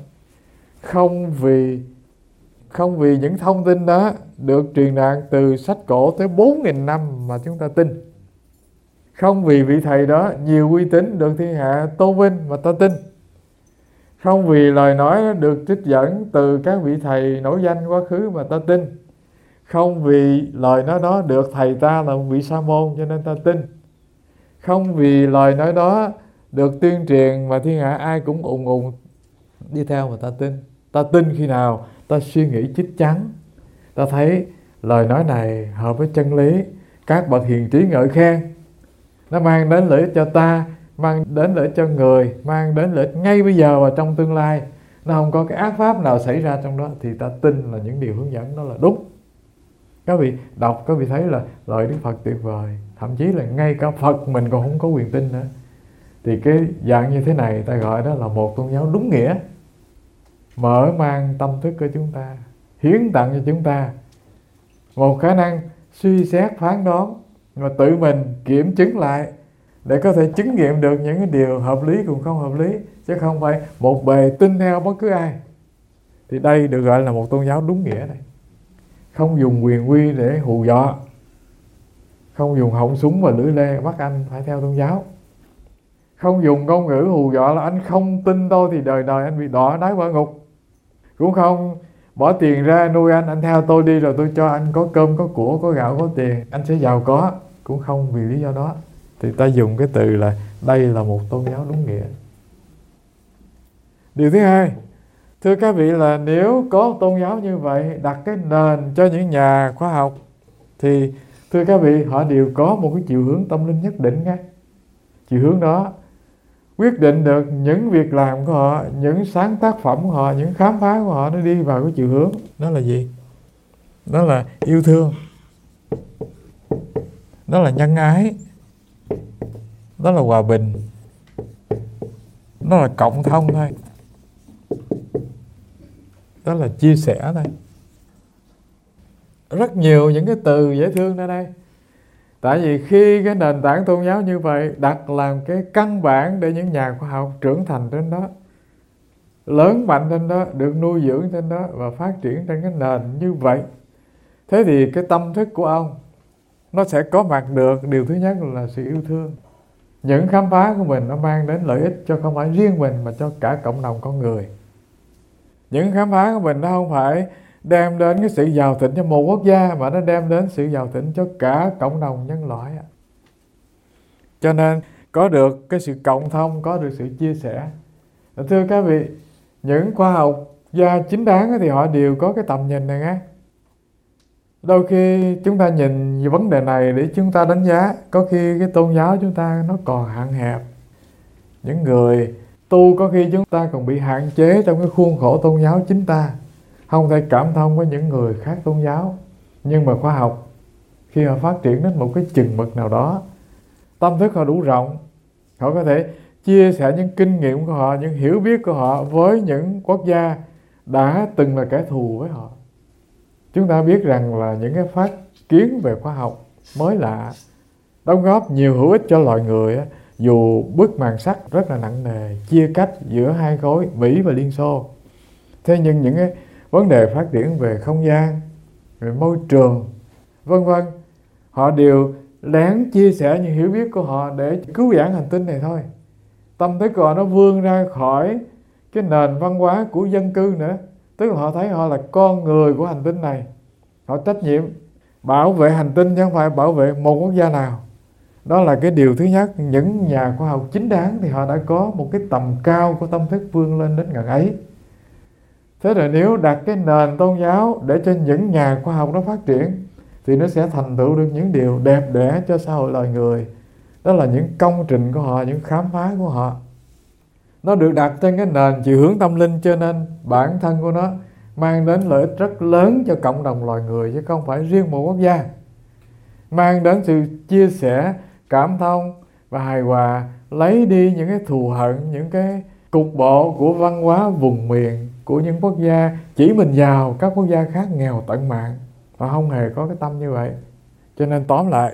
Không vì những thông tin đó được truyền đạt từ sách cổ tới 4.000 năm mà chúng ta tin. Không vì vị thầy đó nhiều uy tín được thiên hạ tôn vinh mà ta tin. Không vì lời nói được trích dẫn từ các vị thầy nổi danh quá khứ mà ta tin. Không vì lời nói đó được thầy ta là một vị sa môn cho nên ta tin. Không vì lời nói đó được tuyên truyền mà thiên hạ ai cũng ùng ùng đi theo mà ta tin. Ta tin khi nào ta suy nghĩ chín chắn, ta thấy lời nói này hợp với chân lý, các bậc hiền trí ngợi khen, nó mang đến lợi ích cho ta, mang đến lợi ích cho người, mang đến lợi ích ngay bây giờ và trong tương lai, nó không có cái ác pháp nào xảy ra trong đó, thì ta tin là những điều hướng dẫn đó là đúng. Các vị đọc, các vị thấy là lời Đức Phật tuyệt vời, thậm chí là ngay cả Phật mình còn không có quyền tin nữa. Thì cái dạng như thế này ta gọi đó là một tôn giáo đúng nghĩa, mở mang tâm thức của chúng ta, hiến tặng cho chúng ta một khả năng suy xét phán đoán và tự mình kiểm chứng lại để có thể chứng nghiệm được những cái điều hợp lý cùng không hợp lý, chứ không phải một bề tin theo bất cứ ai. Thì đây được gọi là một tôn giáo đúng nghĩa này. Không dùng quyền uy để hù dọa, không dùng họng súng và lưỡi lê bắt anh phải theo tôn giáo, không dùng ngôn ngữ hù dọa là anh không tin tôi thì đời đời anh bị đọa đáy quả ngục, cũng không bỏ tiền ra nuôi anh theo tôi đi rồi tôi cho anh có cơm có của có gạo có tiền anh sẽ giàu có, cũng không vì lý do đó. Thì ta dùng cái từ là đây là một tôn giáo đúng nghĩa. Điều thứ hai, thưa các vị, là nếu có tôn giáo như vậy đặt cái nền cho những nhà khoa học thì thưa các vị, họ đều có một cái chiều hướng tâm linh nhất định ngay. Chiều hướng đó quyết định được những việc làm của họ, những sáng tác phẩm của họ, những khám phá của họ, nó đi vào cái chiều hướng đó là gì? Đó là yêu thương, đó là nhân ái, đó là hòa bình, đó là cộng thông thôi, đó là chia sẻ thôi. Rất nhiều những cái từ dễ thương ở đây. Tại vì khi cái nền tảng tôn giáo như vậy đặt làm cái căn bản để những nhà khoa học trưởng thành trên đó, lớn mạnh trên đó, được nuôi dưỡng trên đó và phát triển trên cái nền như vậy, thế thì cái tâm thức của ông nó sẽ có mặt được điều thứ nhất là sự yêu thương. Những khám phá của mình nó mang đến lợi ích cho không phải riêng mình mà cho cả cộng đồng con người. Những khám phá của mình nó không phải đem đến cái sự giàu thịnh cho một quốc gia, mà nó đem đến sự giàu thịnh cho cả cộng đồng nhân loại. Cho nên có được cái sự cộng thông, có được sự chia sẻ. Thưa các vị, những khoa học gia chính đáng thì họ đều có cái tầm nhìn này nghe. Đôi khi chúng ta nhìn vấn đề này để chúng ta đánh giá, có khi cái tôn giáo chúng ta nó còn hạn hẹp. Những người tu có khi chúng ta còn bị hạn chế trong cái khuôn khổ tôn giáo chính ta, không thể cảm thông với những người khác tôn giáo. Nhưng mà khoa học khi họ phát triển đến một cái chừng mực nào đó, tâm thức họ đủ rộng, họ có thể chia sẻ những kinh nghiệm của họ, những hiểu biết của họ với những quốc gia đã từng là kẻ thù với họ. Chúng ta biết rằng là những cái phát kiến về khoa học mới lạ đóng góp nhiều hữu ích cho loài người, dù bức màn sắt rất là nặng nề chia cách giữa hai khối Mỹ và Liên Xô. Thế nhưng những cái vấn đề phát triển về không gian, về môi trường, vân vân, họ đều lén chia sẻ những hiểu biết của họ để cứu vãn hành tinh này thôi. Tâm thức của họ nó vươn ra khỏi cái nền văn hóa của dân cư nữa. Tức là họ thấy họ là con người của hành tinh này. Họ trách nhiệm bảo vệ hành tinh chứ không phải bảo vệ một quốc gia nào. Đó là cái điều thứ nhất. Những nhà khoa học chính đáng thì họ đã có một cái tầm cao của tâm thức vươn lên đến ngần ấy. Thế rồi nếu đặt cái nền tôn giáo để cho những nhà khoa học nó phát triển thì nó sẽ thành tựu được những điều đẹp đẽ cho xã hội loài người. Đó là những công trình của họ, những khám phá của họ. Nó được đặt trên cái nền chiều hướng tâm linh, cho nên bản thân của nó mang đến lợi ích rất lớn cho cộng đồng loài người chứ không phải riêng một quốc gia. Mang đến sự chia sẻ, cảm thông và hài hòa, lấy đi những cái thù hận, những cái cục bộ của văn hóa vùng miền của những quốc gia chỉ mình giàu, các quốc gia khác nghèo tận mạng, và không hề có cái tâm như vậy. Cho nên tóm lại,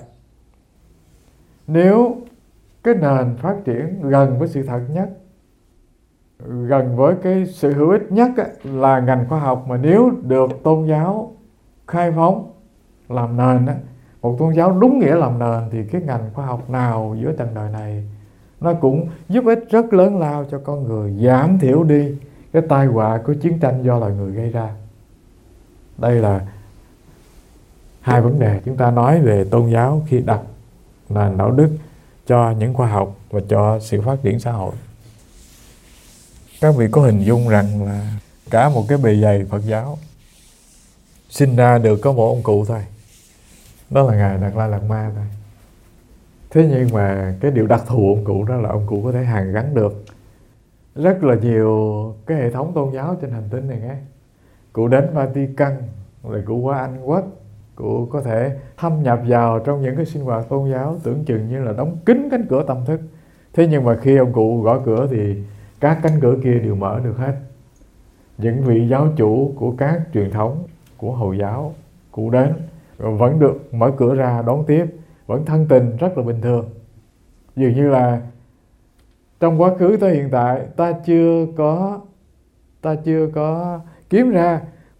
nếu cái nền phát triển gần với sự thật nhất, gần với cái sự hữu ích nhất là ngành khoa học, mà nếu được tôn giáo khai phóng làm nền, một tôn giáo đúng nghĩa làm nền, thì cái ngành khoa học nào giữa trần đời này nó cũng giúp ích rất lớn lao cho con người, giảm thiểu đi cái tai họa của chiến tranh do loài người gây ra. Đây là hai vấn đề chúng ta nói về tôn giáo khi đặt nền đạo đức cho những khoa học và cho sự phát triển xã hội. Các vị có hình dung rằng là cả một cái bề dày Phật giáo sinh ra được có một ông cụ thôi, đó là Ngài Đạt Lai Lạt Ma thôi. Thế nhưng mà cái điều đặc thù ông cụ đó là ông cụ có thể hàn gắn được rất là nhiều cái hệ thống tôn giáo trên hành tinh này nghe. Cụ đến Vatican, rồi cụ qua Anh Quốc, cụ có thể thâm nhập vào trong những cái sinh hoạt tôn giáo tưởng chừng như là đóng kín cánh cửa tâm thức. Thế nhưng mà khi ông cụ gõ cửa thì các cánh cửa kia đều mở được hết. Những vị giáo chủ của các truyền thống của Hồi giáo, cụ đến rồi vẫn được mở cửa ra đón tiếp, vẫn thân tình rất là bình thường. Dường như là trong quá khứ tới hiện tại ta chưa có kiếm ra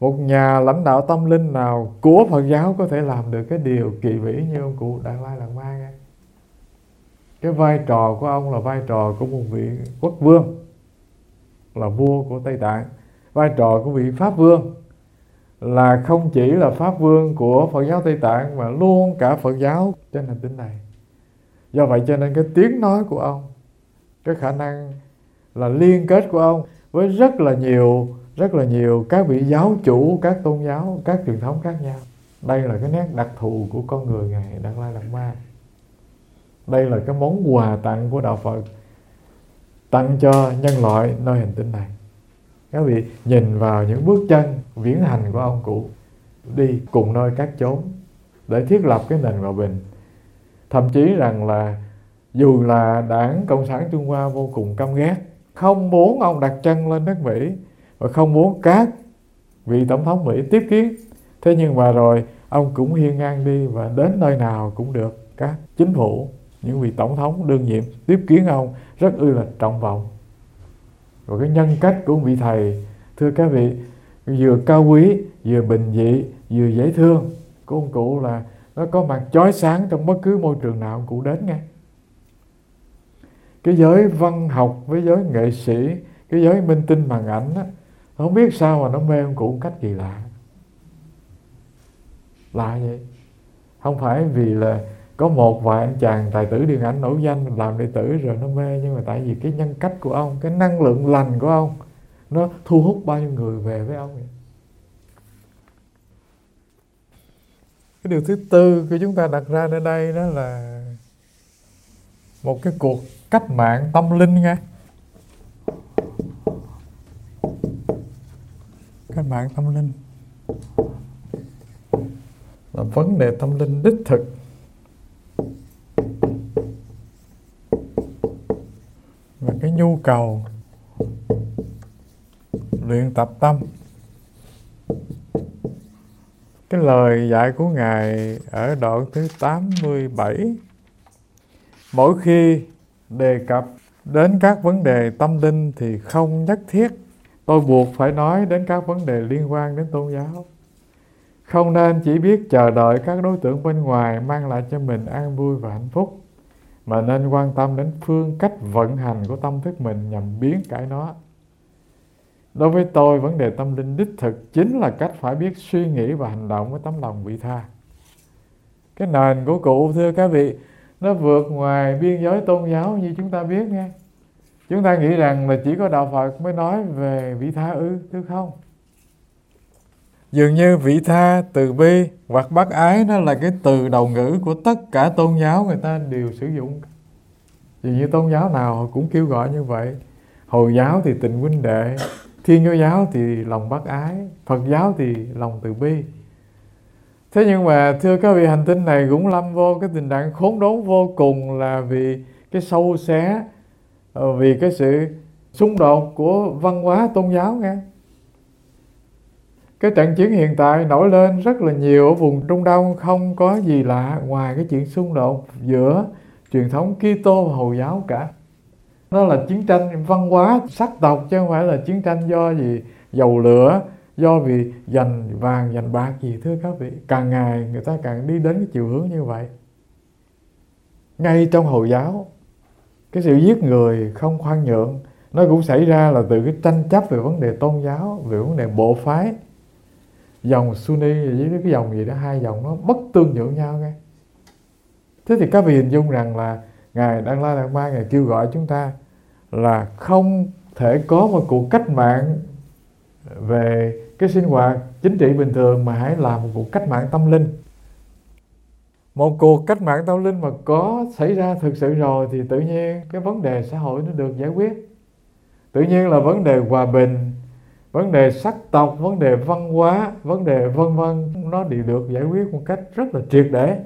một nhà lãnh đạo tâm linh nào của Phật giáo có thể làm được cái điều kỳ vĩ như ông cụ Đạt Lai Lạt Ma nghe. Cái vai trò của ông là vai trò của một vị quốc vương, là vua của Tây Tạng. Vai trò của vị Pháp Vương là không chỉ là Pháp Vương của Phật giáo Tây Tạng mà luôn cả Phật giáo trên hành tinh này. Do vậy cho nên cái tiếng nói của ông, cái khả năng là liên kết của ông với rất là nhiều các vị giáo chủ, các tôn giáo, các truyền thống khác nhau. Đây là cái nét đặc thù của con người Ngài Đạt Lai Lạt Ma. Đây là cái món quà tặng của Đạo Phật tặng cho nhân loại nơi hành tinh này. Các vị nhìn vào những bước chân viễn hành của ông cụ đi cùng nơi các chốn để thiết lập cái nền hòa bình. Thậm chí rằng là dù là Đảng Cộng sản Trung Hoa vô cùng căm ghét, không muốn ông đặt chân lên nước Mỹ và không muốn các vị tổng thống Mỹ tiếp kiến, thế nhưng mà rồi ông cũng hiên ngang đi và đến nơi nào cũng được các chính phủ, những vị tổng thống đương nhiệm tiếp kiến ông rất là trọng vọng. Và cái nhân cách của vị thầy, thưa các vị, vừa cao quý, vừa bình dị, vừa dễ thương của ông cụ là nó có mặt chói sáng trong bất cứ môi trường nào ông cụ đến nghe. Cái giới văn học với giới nghệ sĩ, cái giới minh tinh màn ảnh á, không biết sao mà nó mê ông cụ một cách kỳ lạ. Lạ vậy. Không phải vì là có một vài anh chàng tài tử điện ảnh nổi danh làm đệ tử rồi nó mê, nhưng mà tại vì cái nhân cách của ông, cái năng lượng lành của ông, nó thu hút bao nhiêu người về với ông vậy. Cái điều thứ tư của chúng ta đặt ra nơi đây đó là một cái cuộc cách mạng tâm linh nghe. Cách mạng tâm linh là vấn đề tâm linh đích thực. Và cái nhu cầu luyện tập tâm. Cái lời dạy của Ngài ở đoạn thứ 87, mỗi khi đề cập đến các vấn đề tâm linh thì không nhất thiết tôi buộc phải nói đến các vấn đề liên quan đến tôn giáo. Không nên chỉ biết chờ đợi các đối tượng bên ngoài mang lại cho mình an vui và hạnh phúc, mà nên quan tâm đến phương cách vận hành của tâm thức mình nhằm biến cải nó. Đối với tôi, vấn đề tâm linh đích thực chính là cách phải biết suy nghĩ và hành động với tấm lòng vị tha. Cái nền của cụ, thưa các vị, nó vượt ngoài biên giới tôn giáo như chúng ta biết nghe. Chúng ta nghĩ rằng là chỉ có Đạo Phật mới nói về vị tha ư, thưa không? Dường như vị tha, từ bi hoặc bác ái nó là cái từ đầu ngữ của tất cả tôn giáo người ta đều sử dụng. Dường như tôn giáo nào họ cũng kêu gọi như vậy. Hồi giáo thì tình huynh đệ, Thiên Chúa giáo thì lòng bác ái, Phật giáo thì lòng từ bi. Thế nhưng mà thưa các vị, hành tinh này cũng lâm vô cái tình trạng khốn đốn vô cùng là vì cái sâu xé, vì cái sự xung đột của văn hóa tôn giáo nghe. Cái trận chiến hiện tại nổi lên rất là nhiều ở vùng Trung Đông, không có gì lạ ngoài cái chuyện xung đột giữa truyền thống Kitô và Hồi giáo cả. Nó là chiến tranh văn hóa sắc tộc chứ không phải là chiến tranh do gì dầu lửa, do vì giành vàng giành bạc gì, thưa các vị. Càng ngày người ta càng đi đến cái chiều hướng như vậy. Ngay trong Hồi giáo, cái sự giết người không khoan nhượng nó cũng xảy ra là từ cái tranh chấp về vấn đề tôn giáo, về vấn đề bộ phái. Dòng Sunni với cái dòng gì đó, hai dòng nó bất tương nhượng nhau nghe. Thế thì các vị hình dung rằng là Ngài Đạt Lai Lạt Ma, Ngài kêu gọi chúng ta là không thể có một cuộc cách mạng về cái sinh hoạt chính trị bình thường, mà hãy làm một cuộc cách mạng tâm linh. Một cuộc cách mạng tâm linh mà có xảy ra thực sự rồi thì tự nhiên cái vấn đề xã hội nó được giải quyết. Tự nhiên là vấn đề hòa bình, vấn đề sắc tộc, vấn đề văn hóa, vấn đề vân vân, nó đều được giải quyết một cách rất là triệt để.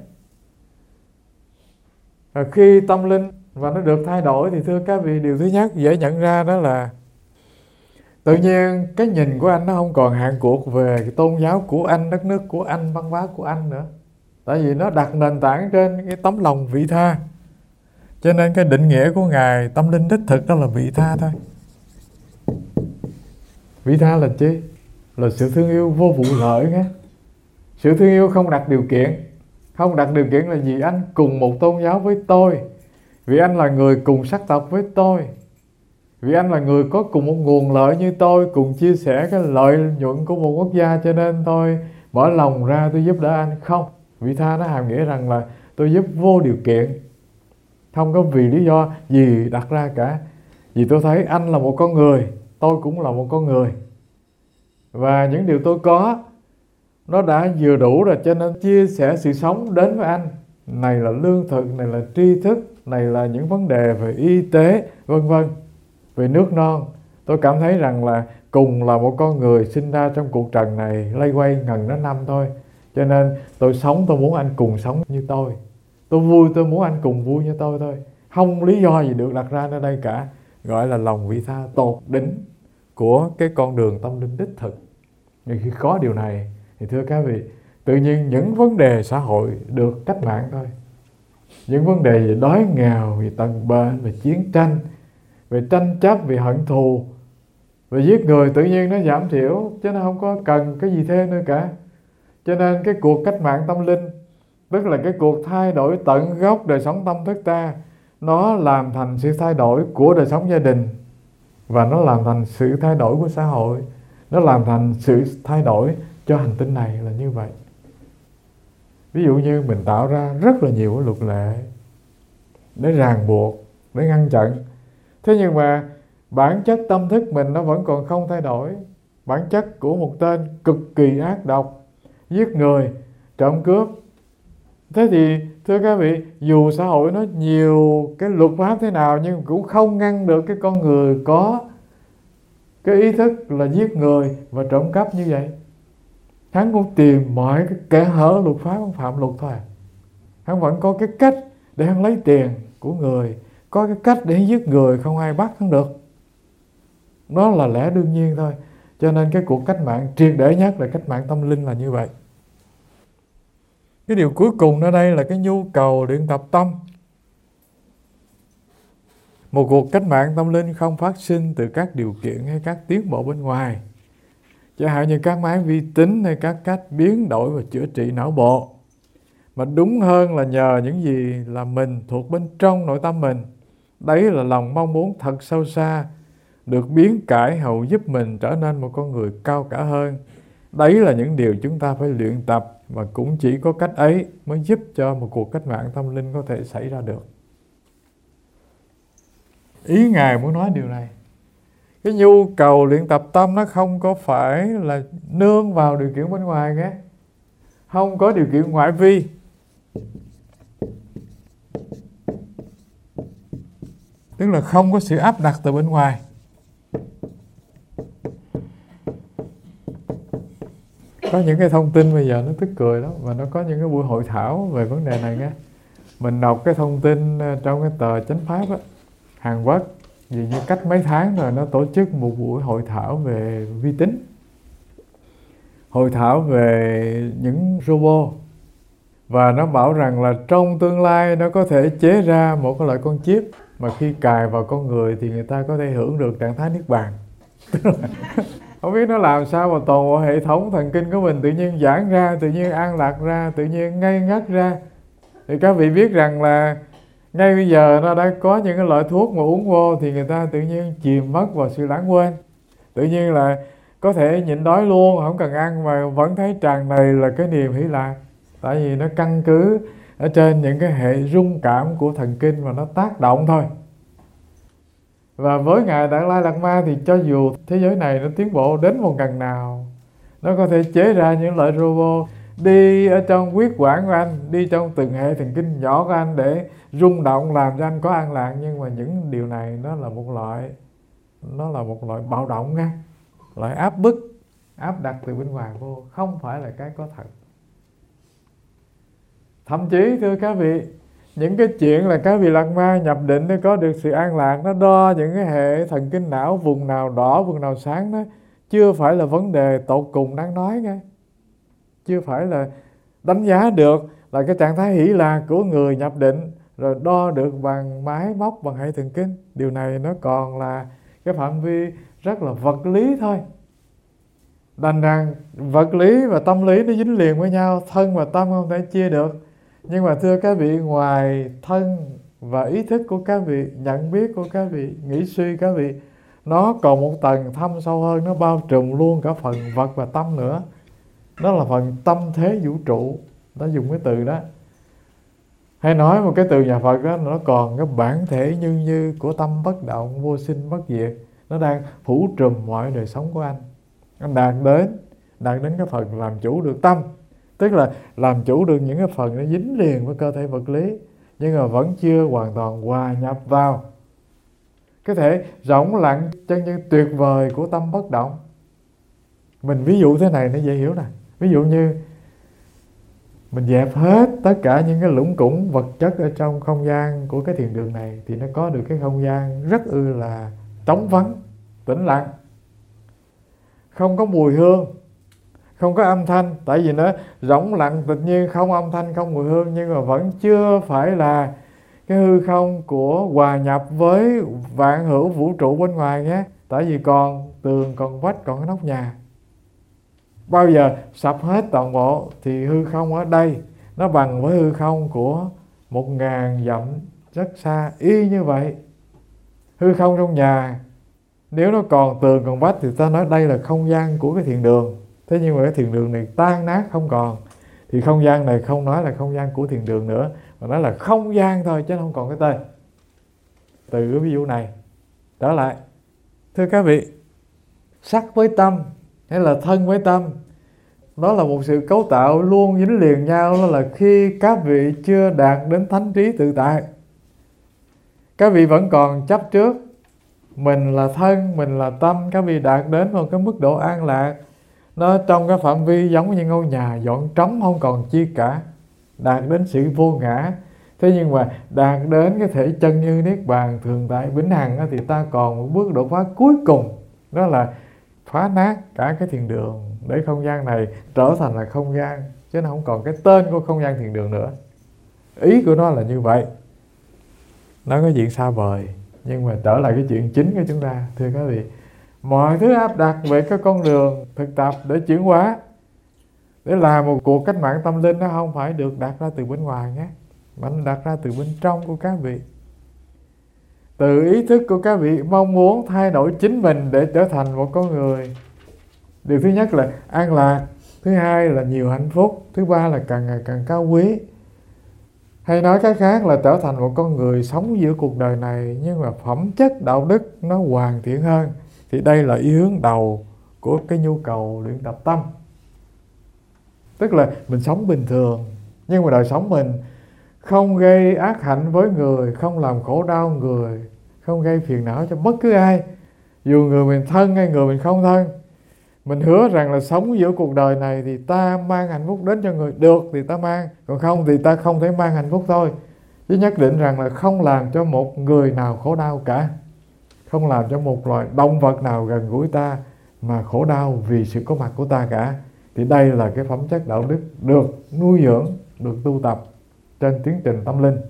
Khi tâm linh và nó được thay đổi thì thưa các vị, điều thứ nhất dễ nhận ra đó là tự nhiên cái nhìn của anh nó không còn hạn cuộc về cái tôn giáo của anh, đất nước của anh, văn hóa của anh nữa. Tại vì nó đặt nền tảng trên cái tấm lòng vị tha. Cho nên cái định nghĩa của Ngài tâm linh đích thực đó là vị tha thôi. Vị tha là chi? là sự thương yêu vô vụ lợi nghe. Sự thương yêu không đặt điều kiện. Không đặt điều kiện là vì anh cùng một tôn giáo với tôi, vì anh là người cùng sắc tộc với tôi, vì anh là người có cùng một nguồn lợi như tôi, cùng chia sẻ cái lợi nhuận của một quốc gia, cho nên tôi mở lòng ra tôi giúp đỡ anh. Không, vị tha nó hàm nghĩa rằng là tôi giúp vô điều kiện, không có vì lý do gì đặt ra cả. Vì tôi thấy anh là một con người, tôi cũng là một con người, và những điều tôi có nó đã vừa đủ rồi, cho nên chia sẻ sự sống đến với anh. Này là lương thực, này là tri thức, này là những vấn đề về y tế, vân vân, về nước non. Tôi cảm thấy rằng là cùng là một con người sinh ra trong cuộc trần này lây quay ngần đó năm thôi, cho nên tôi sống tôi muốn anh cùng sống như tôi vui tôi muốn anh cùng vui như tôi thôi. Không lý do gì được đặt ra nơi đây cả. Gọi là lòng vị tha tột đỉnh của cái con đường tâm linh đích thực. Nhưng khi có điều này thì thưa các vị, tự nhiên những vấn đề xã hội được cách mạng thôi. Những vấn đề về đói nghèo, về tầng bệnh, về chiến tranh, về tranh chấp, về hận thù, về giết người, tự nhiên nó giảm thiểu, chứ nó không có cần cái gì thêm nữa cả. Cho nên cái cuộc cách mạng tâm linh, tức là cái cuộc thay đổi tận gốc đời sống tâm thức ta, nó làm thành sự thay đổi của đời sống gia đình, và nó làm thành sự thay đổi của xã hội, nó làm thành sự thay đổi cho hành tinh này là như vậy. Ví dụ như mình tạo ra rất là nhiều cái luật lệ để ràng buộc, để ngăn chặn. Thế nhưng mà bản chất tâm thức mình nó vẫn còn không thay đổi. Bản chất của một tên cực kỳ ác độc, giết người, trộm cướp. Thế thì thưa các vị, dù xã hội nó nhiều cái luật pháp thế nào, nhưng cũng không ngăn được cái con người có cái ý thức là giết người và trộm cắp như vậy. Hắn cũng tìm mọi cái kẽ hở luật pháp, hắn phạm luật thôi. Hắn vẫn có cái cách để hắn lấy tiền của người, có cái cách để giết người, không ai bắt hắn được. Nó là lẽ đương nhiên thôi. Cho nên cái cuộc cách mạng triệt để nhất là cách mạng tâm linh là như vậy. Cái điều cuối cùng ở đây là cái nhu cầu luyện tập tâm. Một cuộc cách mạng tâm linh không phát sinh từ các điều kiện hay các tiến bộ bên ngoài, chẳng hạn như các máy vi tính hay các cách biến đổi và chữa trị não bộ, mà đúng hơn là nhờ những gì là mình thuộc bên trong nội tâm mình. Đấy là lòng mong muốn thật sâu xa được biến cải hầu giúp mình trở nên một con người cao cả hơn. Đấy là những điều chúng ta phải luyện tập, và cũng chỉ có cách ấy mới giúp cho một cuộc cách mạng tâm linh có thể xảy ra được. Ý Ngài muốn nói điều này. Cái nhu cầu luyện tập tâm nó không có phải là nương vào điều kiện bên ngoài nghe. Không có điều kiện ngoại vi. Tức là không có sự áp đặt từ bên ngoài. Có những cái thông tin bây giờ nó tức cười lắm, và nó có những cái buổi hội thảo về vấn đề này nghe. Mình đọc cái thông tin trong cái tờ Chánh Pháp á, Hàn Quốc, vì như cách mấy tháng rồi nó tổ chức một buổi hội thảo về vi tính, hội thảo về những robot, và nó bảo rằng là trong tương lai nó có thể chế ra một cái loại con chip mà khi cài vào con người thì người ta có thể hưởng được trạng thái niết bàn. Không biết nó làm sao mà toàn bộ hệ thống thần kinh của mình tự nhiên giãn ra, tự nhiên an lạc ra, tự nhiên ngây ngất ra. Thì các vị biết rằng là ngay bây giờ nó đã có những cái loại thuốc mà uống vô thì người ta tự nhiên chìm mất vào sự lãng quên. Tự nhiên là có thể nhịn đói luôn, không cần ăn mà vẫn thấy tràn đầy là cái niềm hỷ lạc. Tại vì nó căn cứ ở trên những cái hệ rung cảm của thần kinh và nó tác động thôi. Và với Ngài Đạt Lai Lạt Ma thì cho dù thế giới này nó tiến bộ đến một gần nào, nó có thể chế ra những loại robot đi ở trong huyết quản của anh, đi trong từng hệ thần kinh nhỏ của anh để rung động làm cho anh có an lạc. Nhưng mà những điều này nó là một loại bạo động nha, loại áp bức, áp đặt từ bên ngoài vô, không phải là cái có thật. Thậm chí thưa các vị, những cái chuyện là các vị Lạt Ma nhập định để có được sự an lạc, nó đo những cái hệ thần kinh não, vùng nào đỏ, vùng nào sáng, đó chưa phải là vấn đề tột cùng đáng nói nghe. Chưa phải là đánh giá được là cái trạng thái hỷ lạc của người nhập định rồi đo được bằng máy móc, bằng hệ thần kinh. Điều này nó còn là cái phạm vi rất là vật lý thôi. Đành rằng vật lý và tâm lý nó dính liền với nhau, thân và tâm không thể chia được. Nhưng mà thưa các vị, ngoài thân và ý thức của các vị, nhận biết của các vị, nghĩ suy các vị, nó còn một tầng thâm sâu hơn, nó bao trùm luôn cả phần vật và tâm nữa. Đó là phần tâm thế vũ trụ, ta dùng cái từ đó. Hay nói một cái từ nhà Phật đó, nó còn cái bản thể như của tâm bất động, vô sinh bất diệt. Nó đang phủ trùm mọi đời sống của anh. Anh đạt đến cái phần làm chủ được tâm, tức là làm chủ được những cái phần nó dính liền với cơ thể vật lý, nhưng mà vẫn chưa hoàn toàn hòa nhập vào cái thể rỗng lặng chân như tuyệt vời của tâm bất động. Mình ví dụ thế này nó dễ hiểu nè. Ví dụ như mình dẹp hết tất cả những cái lũng củng vật chất ở trong không gian của cái thiền đường này, thì nó có được cái không gian rất là trống vắng, tĩnh lặng, không có mùi hương, không có âm thanh. Tại vì nó rỗng lặng tự nhiên, không âm thanh, không mùi hương, nhưng mà vẫn chưa phải là cái hư không của hòa nhập với vạn hữu vũ trụ bên ngoài nhé. Tại vì còn tường, còn vách, còn cái nóc nhà. Bao giờ sập hết toàn bộ thì hư không ở đây nó bằng với hư không của 1000 dặm rất xa, y như vậy. Hư không trong nhà, nếu nó còn tường còn vách thì ta nói đây là không gian của cái thiền đường. Thế nhưng mà cái thiền đường này tan nát không còn, thì không gian này không nói là không gian của thiền đường nữa, mà nói là không gian thôi chứ không còn cái tên. Từ cái ví dụ này trở lại, thưa các vị, sắc với tâm hay là thân với tâm, đó là một sự cấu tạo luôn dính liền nhau. Đó là khi các vị chưa đạt đến thánh trí tự tại, các vị vẫn còn chấp trước mình là thân, mình là tâm. Các vị đạt đến một cái mức độ an lạc, nó trong cái phạm vi giống như ngôi nhà dọn trống, không còn chi cả, đạt đến sự vô ngã. Thế nhưng mà đạt đến cái thể chân như niết bàn thường tại vĩnh hằng thì ta còn một bước đột phá cuối cùng, đó là phá nát cả cái thiền đường để không gian này trở thành là không gian, chứ nó không còn cái tên của không gian thiền đường nữa. Ý của nó là như vậy. Nó có chuyện xa vời, nhưng mà trở lại cái chuyện chính của chúng ta, thưa các vị, mọi thứ áp đặt về cái con đường thực tập để chuyển hóa, để làm một cuộc cách mạng tâm linh, nó không phải được đặt ra từ bên ngoài nhé, mà nó đặt ra từ bên trong của các vị. Từ ý thức của các vị mong muốn thay đổi chính mình để trở thành một con người. Điều thứ nhất là an lạc, thứ hai là nhiều hạnh phúc, thứ ba là càng ngày càng cao quý. Hay nói cách khác là trở thành một con người sống giữa cuộc đời này nhưng mà phẩm chất đạo đức nó hoàn thiện hơn. Thì đây là ý hướng đầu của cái nhu cầu luyện tập tâm. Tức là mình sống bình thường, nhưng mà đời sống mình không gây ác hạnh với người, không làm khổ đau người, không gây phiền não cho bất cứ ai, dù người mình thân hay người mình không thân. Mình hứa rằng là sống giữa cuộc đời này thì ta mang hạnh phúc đến cho người, được thì ta mang, còn không thì ta không thể mang hạnh phúc thôi. Chứ nhất định rằng là không làm cho một người nào khổ đau cả, không làm cho một loài động vật nào gần gũi ta mà khổ đau vì sự có mặt của ta cả. Thì đây là cái phẩm chất đạo đức được nuôi dưỡng, được tu tập trên tiến trình tâm linh.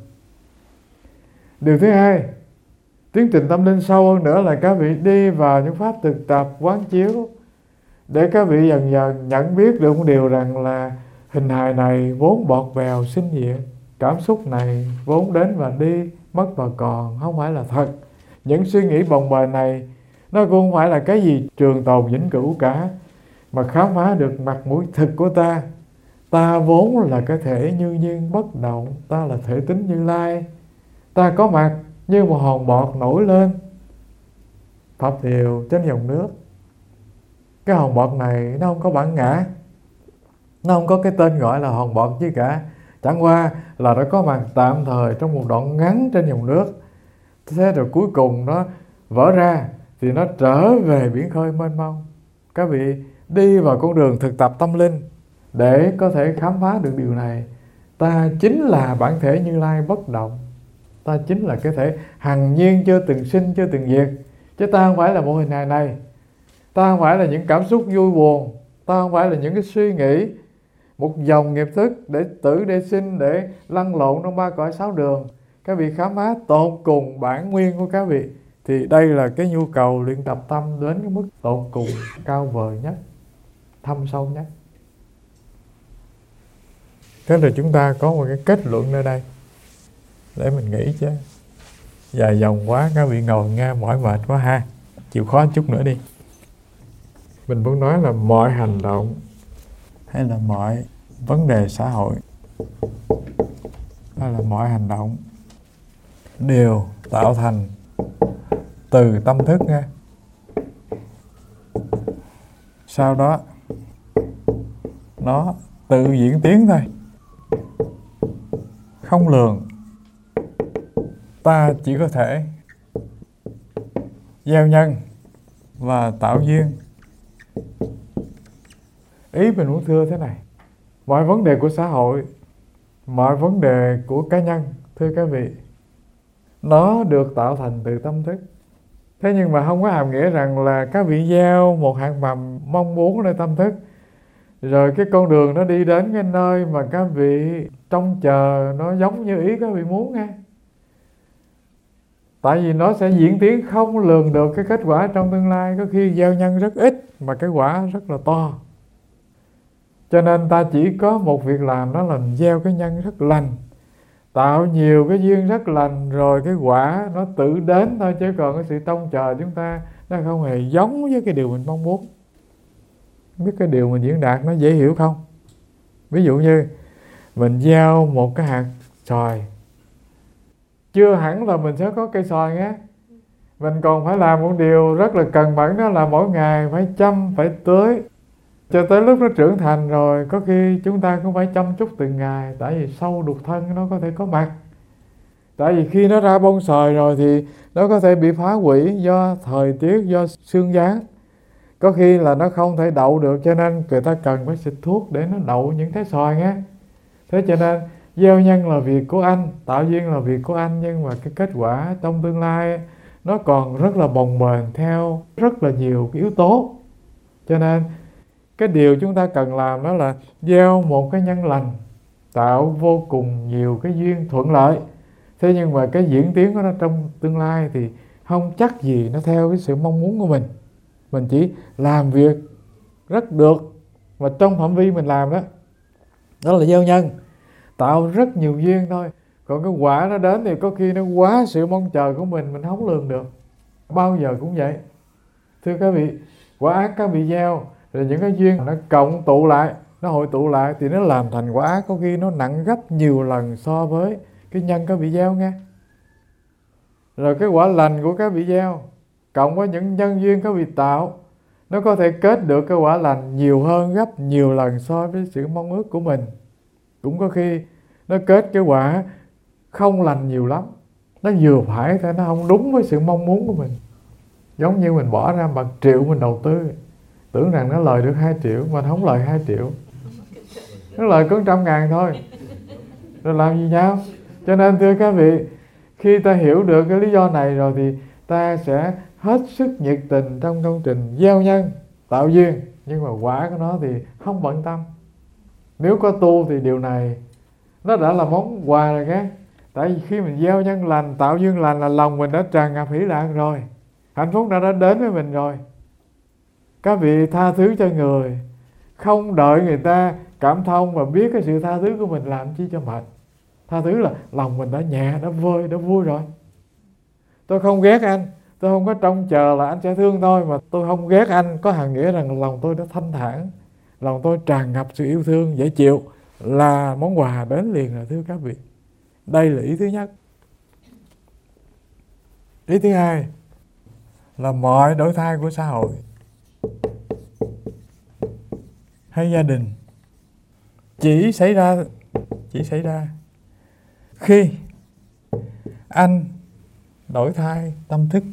Điều thứ hai, tiến trình tâm linh sâu hơn nữa là các vị đi vào những pháp thực tập quán chiếu, để các vị dần dần nhận biết được một điều rằng là hình hài này vốn bọt bèo sinh diệt, cảm xúc này vốn đến và đi, mất và còn, không phải là thật. Những suy nghĩ bồng bềnh này nó cũng không phải là cái gì trường tồn vĩnh cửu cả, mà khám phá được mặt mũi thực của ta. Ta vốn là cái thể như nhiên bất động, ta là thể tính Như Lai, ta có mặt như một hòn bọt nổi lên phập phều trên dòng nước. Cái hòn bọt này nó không có bản ngã, nó không có cái tên gọi là hòn bọt chứ cả. Chẳng qua là nó có mặt tạm thời trong một đoạn ngắn trên dòng nước. Thế rồi cuối cùng nó vỡ ra thì nó trở về biển khơi mênh mông. Các vị đi vào con đường thực tập tâm linh để có thể khám phá được điều này. Ta chính là bản thể Như Lai bất động, ta chính là cái thể hằng nhiên chưa từng sinh, chưa từng diệt. Chứ ta không phải là một hình hài này, ta không phải là những cảm xúc vui buồn, ta không phải là những cái suy nghĩ, một dòng nghiệp thức để tử để sinh, để lăn lộn trong ba cõi sáu đường. Các vị khám phá tột cùng bản nguyên của các vị, thì đây là cái nhu cầu luyện tập tâm đến cái mức tột cùng cao vời nhất. thâm sâu nhất. Thế rồi chúng ta có một cái kết luận nơi đây để mình nghĩ chứ. Dài dòng quá, các vị ngồi nghe mỏi mệt quá ha. Chịu khó một chút nữa đi. Mình muốn nói là mọi hành động hay là mọi vấn đề xã hội hay là mọi hành động đều tạo thành từ tâm thức nha. Sau đó nó tự diễn tiến thôi, không lường. Ta chỉ có thể gieo nhân và tạo duyên. Ý mình muốn thưa thế này, mọi vấn đề của xã hội, mọi vấn đề của cá nhân, thưa các vị, nó được tạo thành từ tâm thức. Thế nhưng mà không có hàm nghĩa rằng là các vị gieo một hạt mầm mong muốn nơi tâm thức, rồi cái con đường nó đi đến cái nơi mà các vị trông chờ nó giống như ý các vị muốn nghe. Tại vì nó sẽ diễn tiến không lường được cái kết quả trong tương lai. Có khi gieo nhân rất ít mà cái quả rất là to. Cho nên ta chỉ có một việc làm, đó là gieo cái nhân rất lành, tạo nhiều cái duyên rất lành, rồi cái quả nó tự đến thôi. Chứ còn cái sự trông chờ chúng ta nó không hề giống với cái điều mình mong muốn. Biết cái điều mình diễn đạt nó dễ hiểu không? Ví dụ như mình gieo một cái hạt xoài, chưa hẳn là mình sẽ có cây xoài nhé. Mình còn phải làm một điều rất là cần mẫn, đó là mỗi ngày phải chăm, phải tưới, cho tới lúc nó trưởng thành rồi. Có khi chúng ta cũng phải chăm chút từng ngày, tại vì sâu đục thân nó có thể có mặt. Tại vì khi nó ra bông xoài rồi thì nó có thể bị phá hủy do thời tiết, do sương giá. Có khi là nó không thể đậu được, cho nên người ta cần phải xịt thuốc để nó đậu những cái xoài nhé. Thế cho nên gieo nhân là việc của anh, tạo duyên là việc của anh, nhưng mà cái kết quả trong tương lai nó còn rất là bồng bềnh theo rất là nhiều cái yếu tố. Cho nên cái điều chúng ta cần làm đó là gieo một cái nhân lành, tạo vô cùng nhiều cái duyên thuận lợi. Thế nhưng mà cái diễn tiến của nó trong tương lai thì không chắc gì nó theo cái sự mong muốn của mình. Mình chỉ làm việc rất được và trong phạm vi mình làm đó, đó là gieo nhân, tạo rất nhiều duyên thôi. Còn cái quả nó đến thì có khi nó quá sự mong chờ của mình không lường được. Bao giờ cũng vậy. Thưa các vị, quả ác các vị gieo, rồi những cái duyên nó cộng tụ lại, nó hội tụ lại thì nó làm thành quả ác, có khi nó nặng gấp nhiều lần so với cái nhân các vị gieo nghe. Rồi cái quả lành của các vị gieo cộng với những nhân duyên các vị tạo, nó có thể kết được cái quả lành nhiều hơn gấp nhiều lần so với sự mong ước của mình. Cũng có khi nó kết cái quả không lành nhiều lắm, nó vừa phải thôi, nó không đúng với sự mong muốn của mình. Giống như mình bỏ ra 1 triệu mình đầu tư, tưởng rằng nó lời được 2 triệu mà không lời 2 triệu, nó lời có 100.000 thôi, rồi làm gì nhau. Cho nên thưa các vị, khi ta hiểu được cái lý do này rồi thì ta sẽ hết sức nhiệt tình trong công trình gieo nhân, tạo duyên, nhưng mà quả của nó thì không bận tâm. Nếu có tu thì điều này nó đã là món quà rồi nhé. Tại vì khi mình gieo nhân lành, tạo duyên lành là lòng mình đã tràn ngập hỷ lạc rồi, hạnh phúc đã đến với mình rồi. Các vị tha thứ cho người, không đợi người ta cảm thông và biết cái sự tha thứ của mình làm chi cho mệt. Tha thứ là lòng mình đã nhẹ, đã vơi, đã vui rồi. Tôi không ghét anh, tôi không có trông chờ là anh sẽ thương tôi, mà tôi không ghét anh có hàm nghĩa rằng lòng tôi đã thanh thản, lòng tôi tràn ngập sự yêu thương, dễ chịu, là món quà đến liền rồi thưa các vị. Đây là ý thứ nhất. Ý thứ hai là mọi đổi thay của xã hội hay gia đình chỉ xảy ra khi anh đổi thay tâm thức.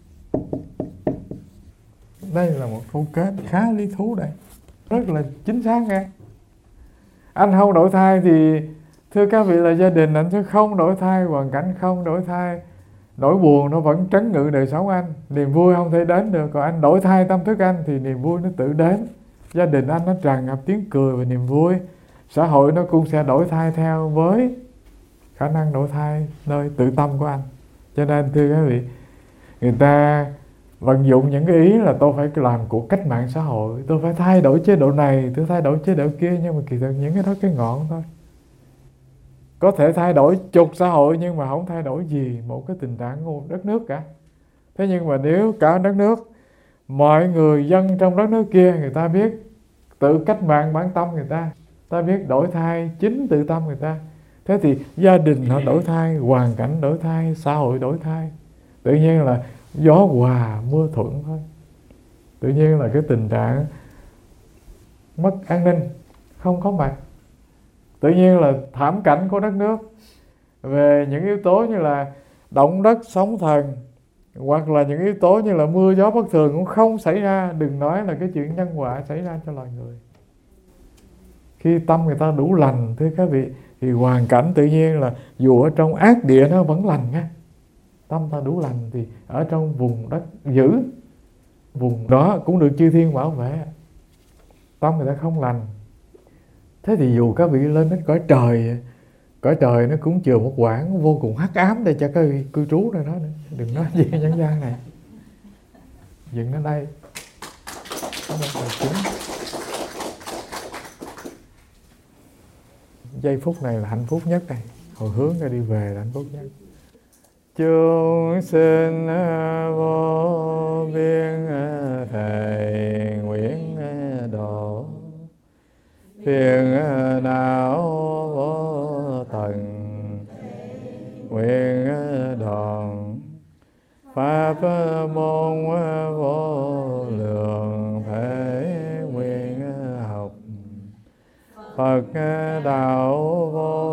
Đây là một câu kết khá lý thú đây, rất là chính xác nghe. Anh không đổi thay thì thưa các vị là gia đình anh sẽ không đổi thay, hoàn cảnh không đổi thay, nỗi buồn nó vẫn trấn ngự đời sống anh, niềm vui không thể đến được. Còn anh đổi thay tâm thức anh thì niềm vui nó tự đến. Gia đình anh nó tràn ngập tiếng cười và niềm vui. Xã hội nó cũng sẽ đổi thay theo với khả năng đổi thay nơi tự tâm của anh. Cho nên thưa các vị, người ta vận dụng những cái ý là tôi phải làm cuộc cách mạng xã hội, tôi phải thay đổi chế độ này, tôi thay đổi chế độ kia, nhưng mà kỳ thực những cái đó cái ngọn thôi. Có thể thay đổi trục xã hội nhưng mà không thay đổi gì một cái tình trạng của đất nước cả. Thế nhưng mà nếu cả đất nước, mọi người dân trong đất nước kia, người ta biết tự cách mạng bản tâm người ta biết đổi thay chính tự tâm người ta, thế thì gia đình họ đổi thay, hoàn cảnh đổi thay, xã hội đổi thay, tự nhiên là gió hòa mưa thuận thôi. Tự nhiên là cái tình trạng mất an ninh không có mặt, tự nhiên là thảm cảnh của đất nước về những yếu tố như là động đất, sóng thần, hoặc là những yếu tố như là mưa gió bất thường cũng không xảy ra. Đừng nói là cái chuyện nhân quả xảy ra cho loài người. Khi tâm người ta đủ lành, thưa các vị, thì hoàn cảnh tự nhiên là dù ở trong ác địa nó vẫn lành nha. Tâm ta đủ lành thì ở trong vùng đất dữ, vùng đó cũng được chư thiên bảo vệ. Tâm người ta không lành, thế thì dù các vị lên đến cõi trời nó cũng chừa một quãng vô cùng hắc ám để cho các vị cư trú này đó nữa. Đừng nói gì nhân gian này, dừng đến đây. Giây phút này là hạnh phúc nhất này, hồi hướng ra đi về là hạnh phúc nhất. Chúng sinh vô biên thầy nguyện độ, phiền não vô tận nguyện đoạn, pháp môn vô lượng thể nguyện học, Phật đạo vô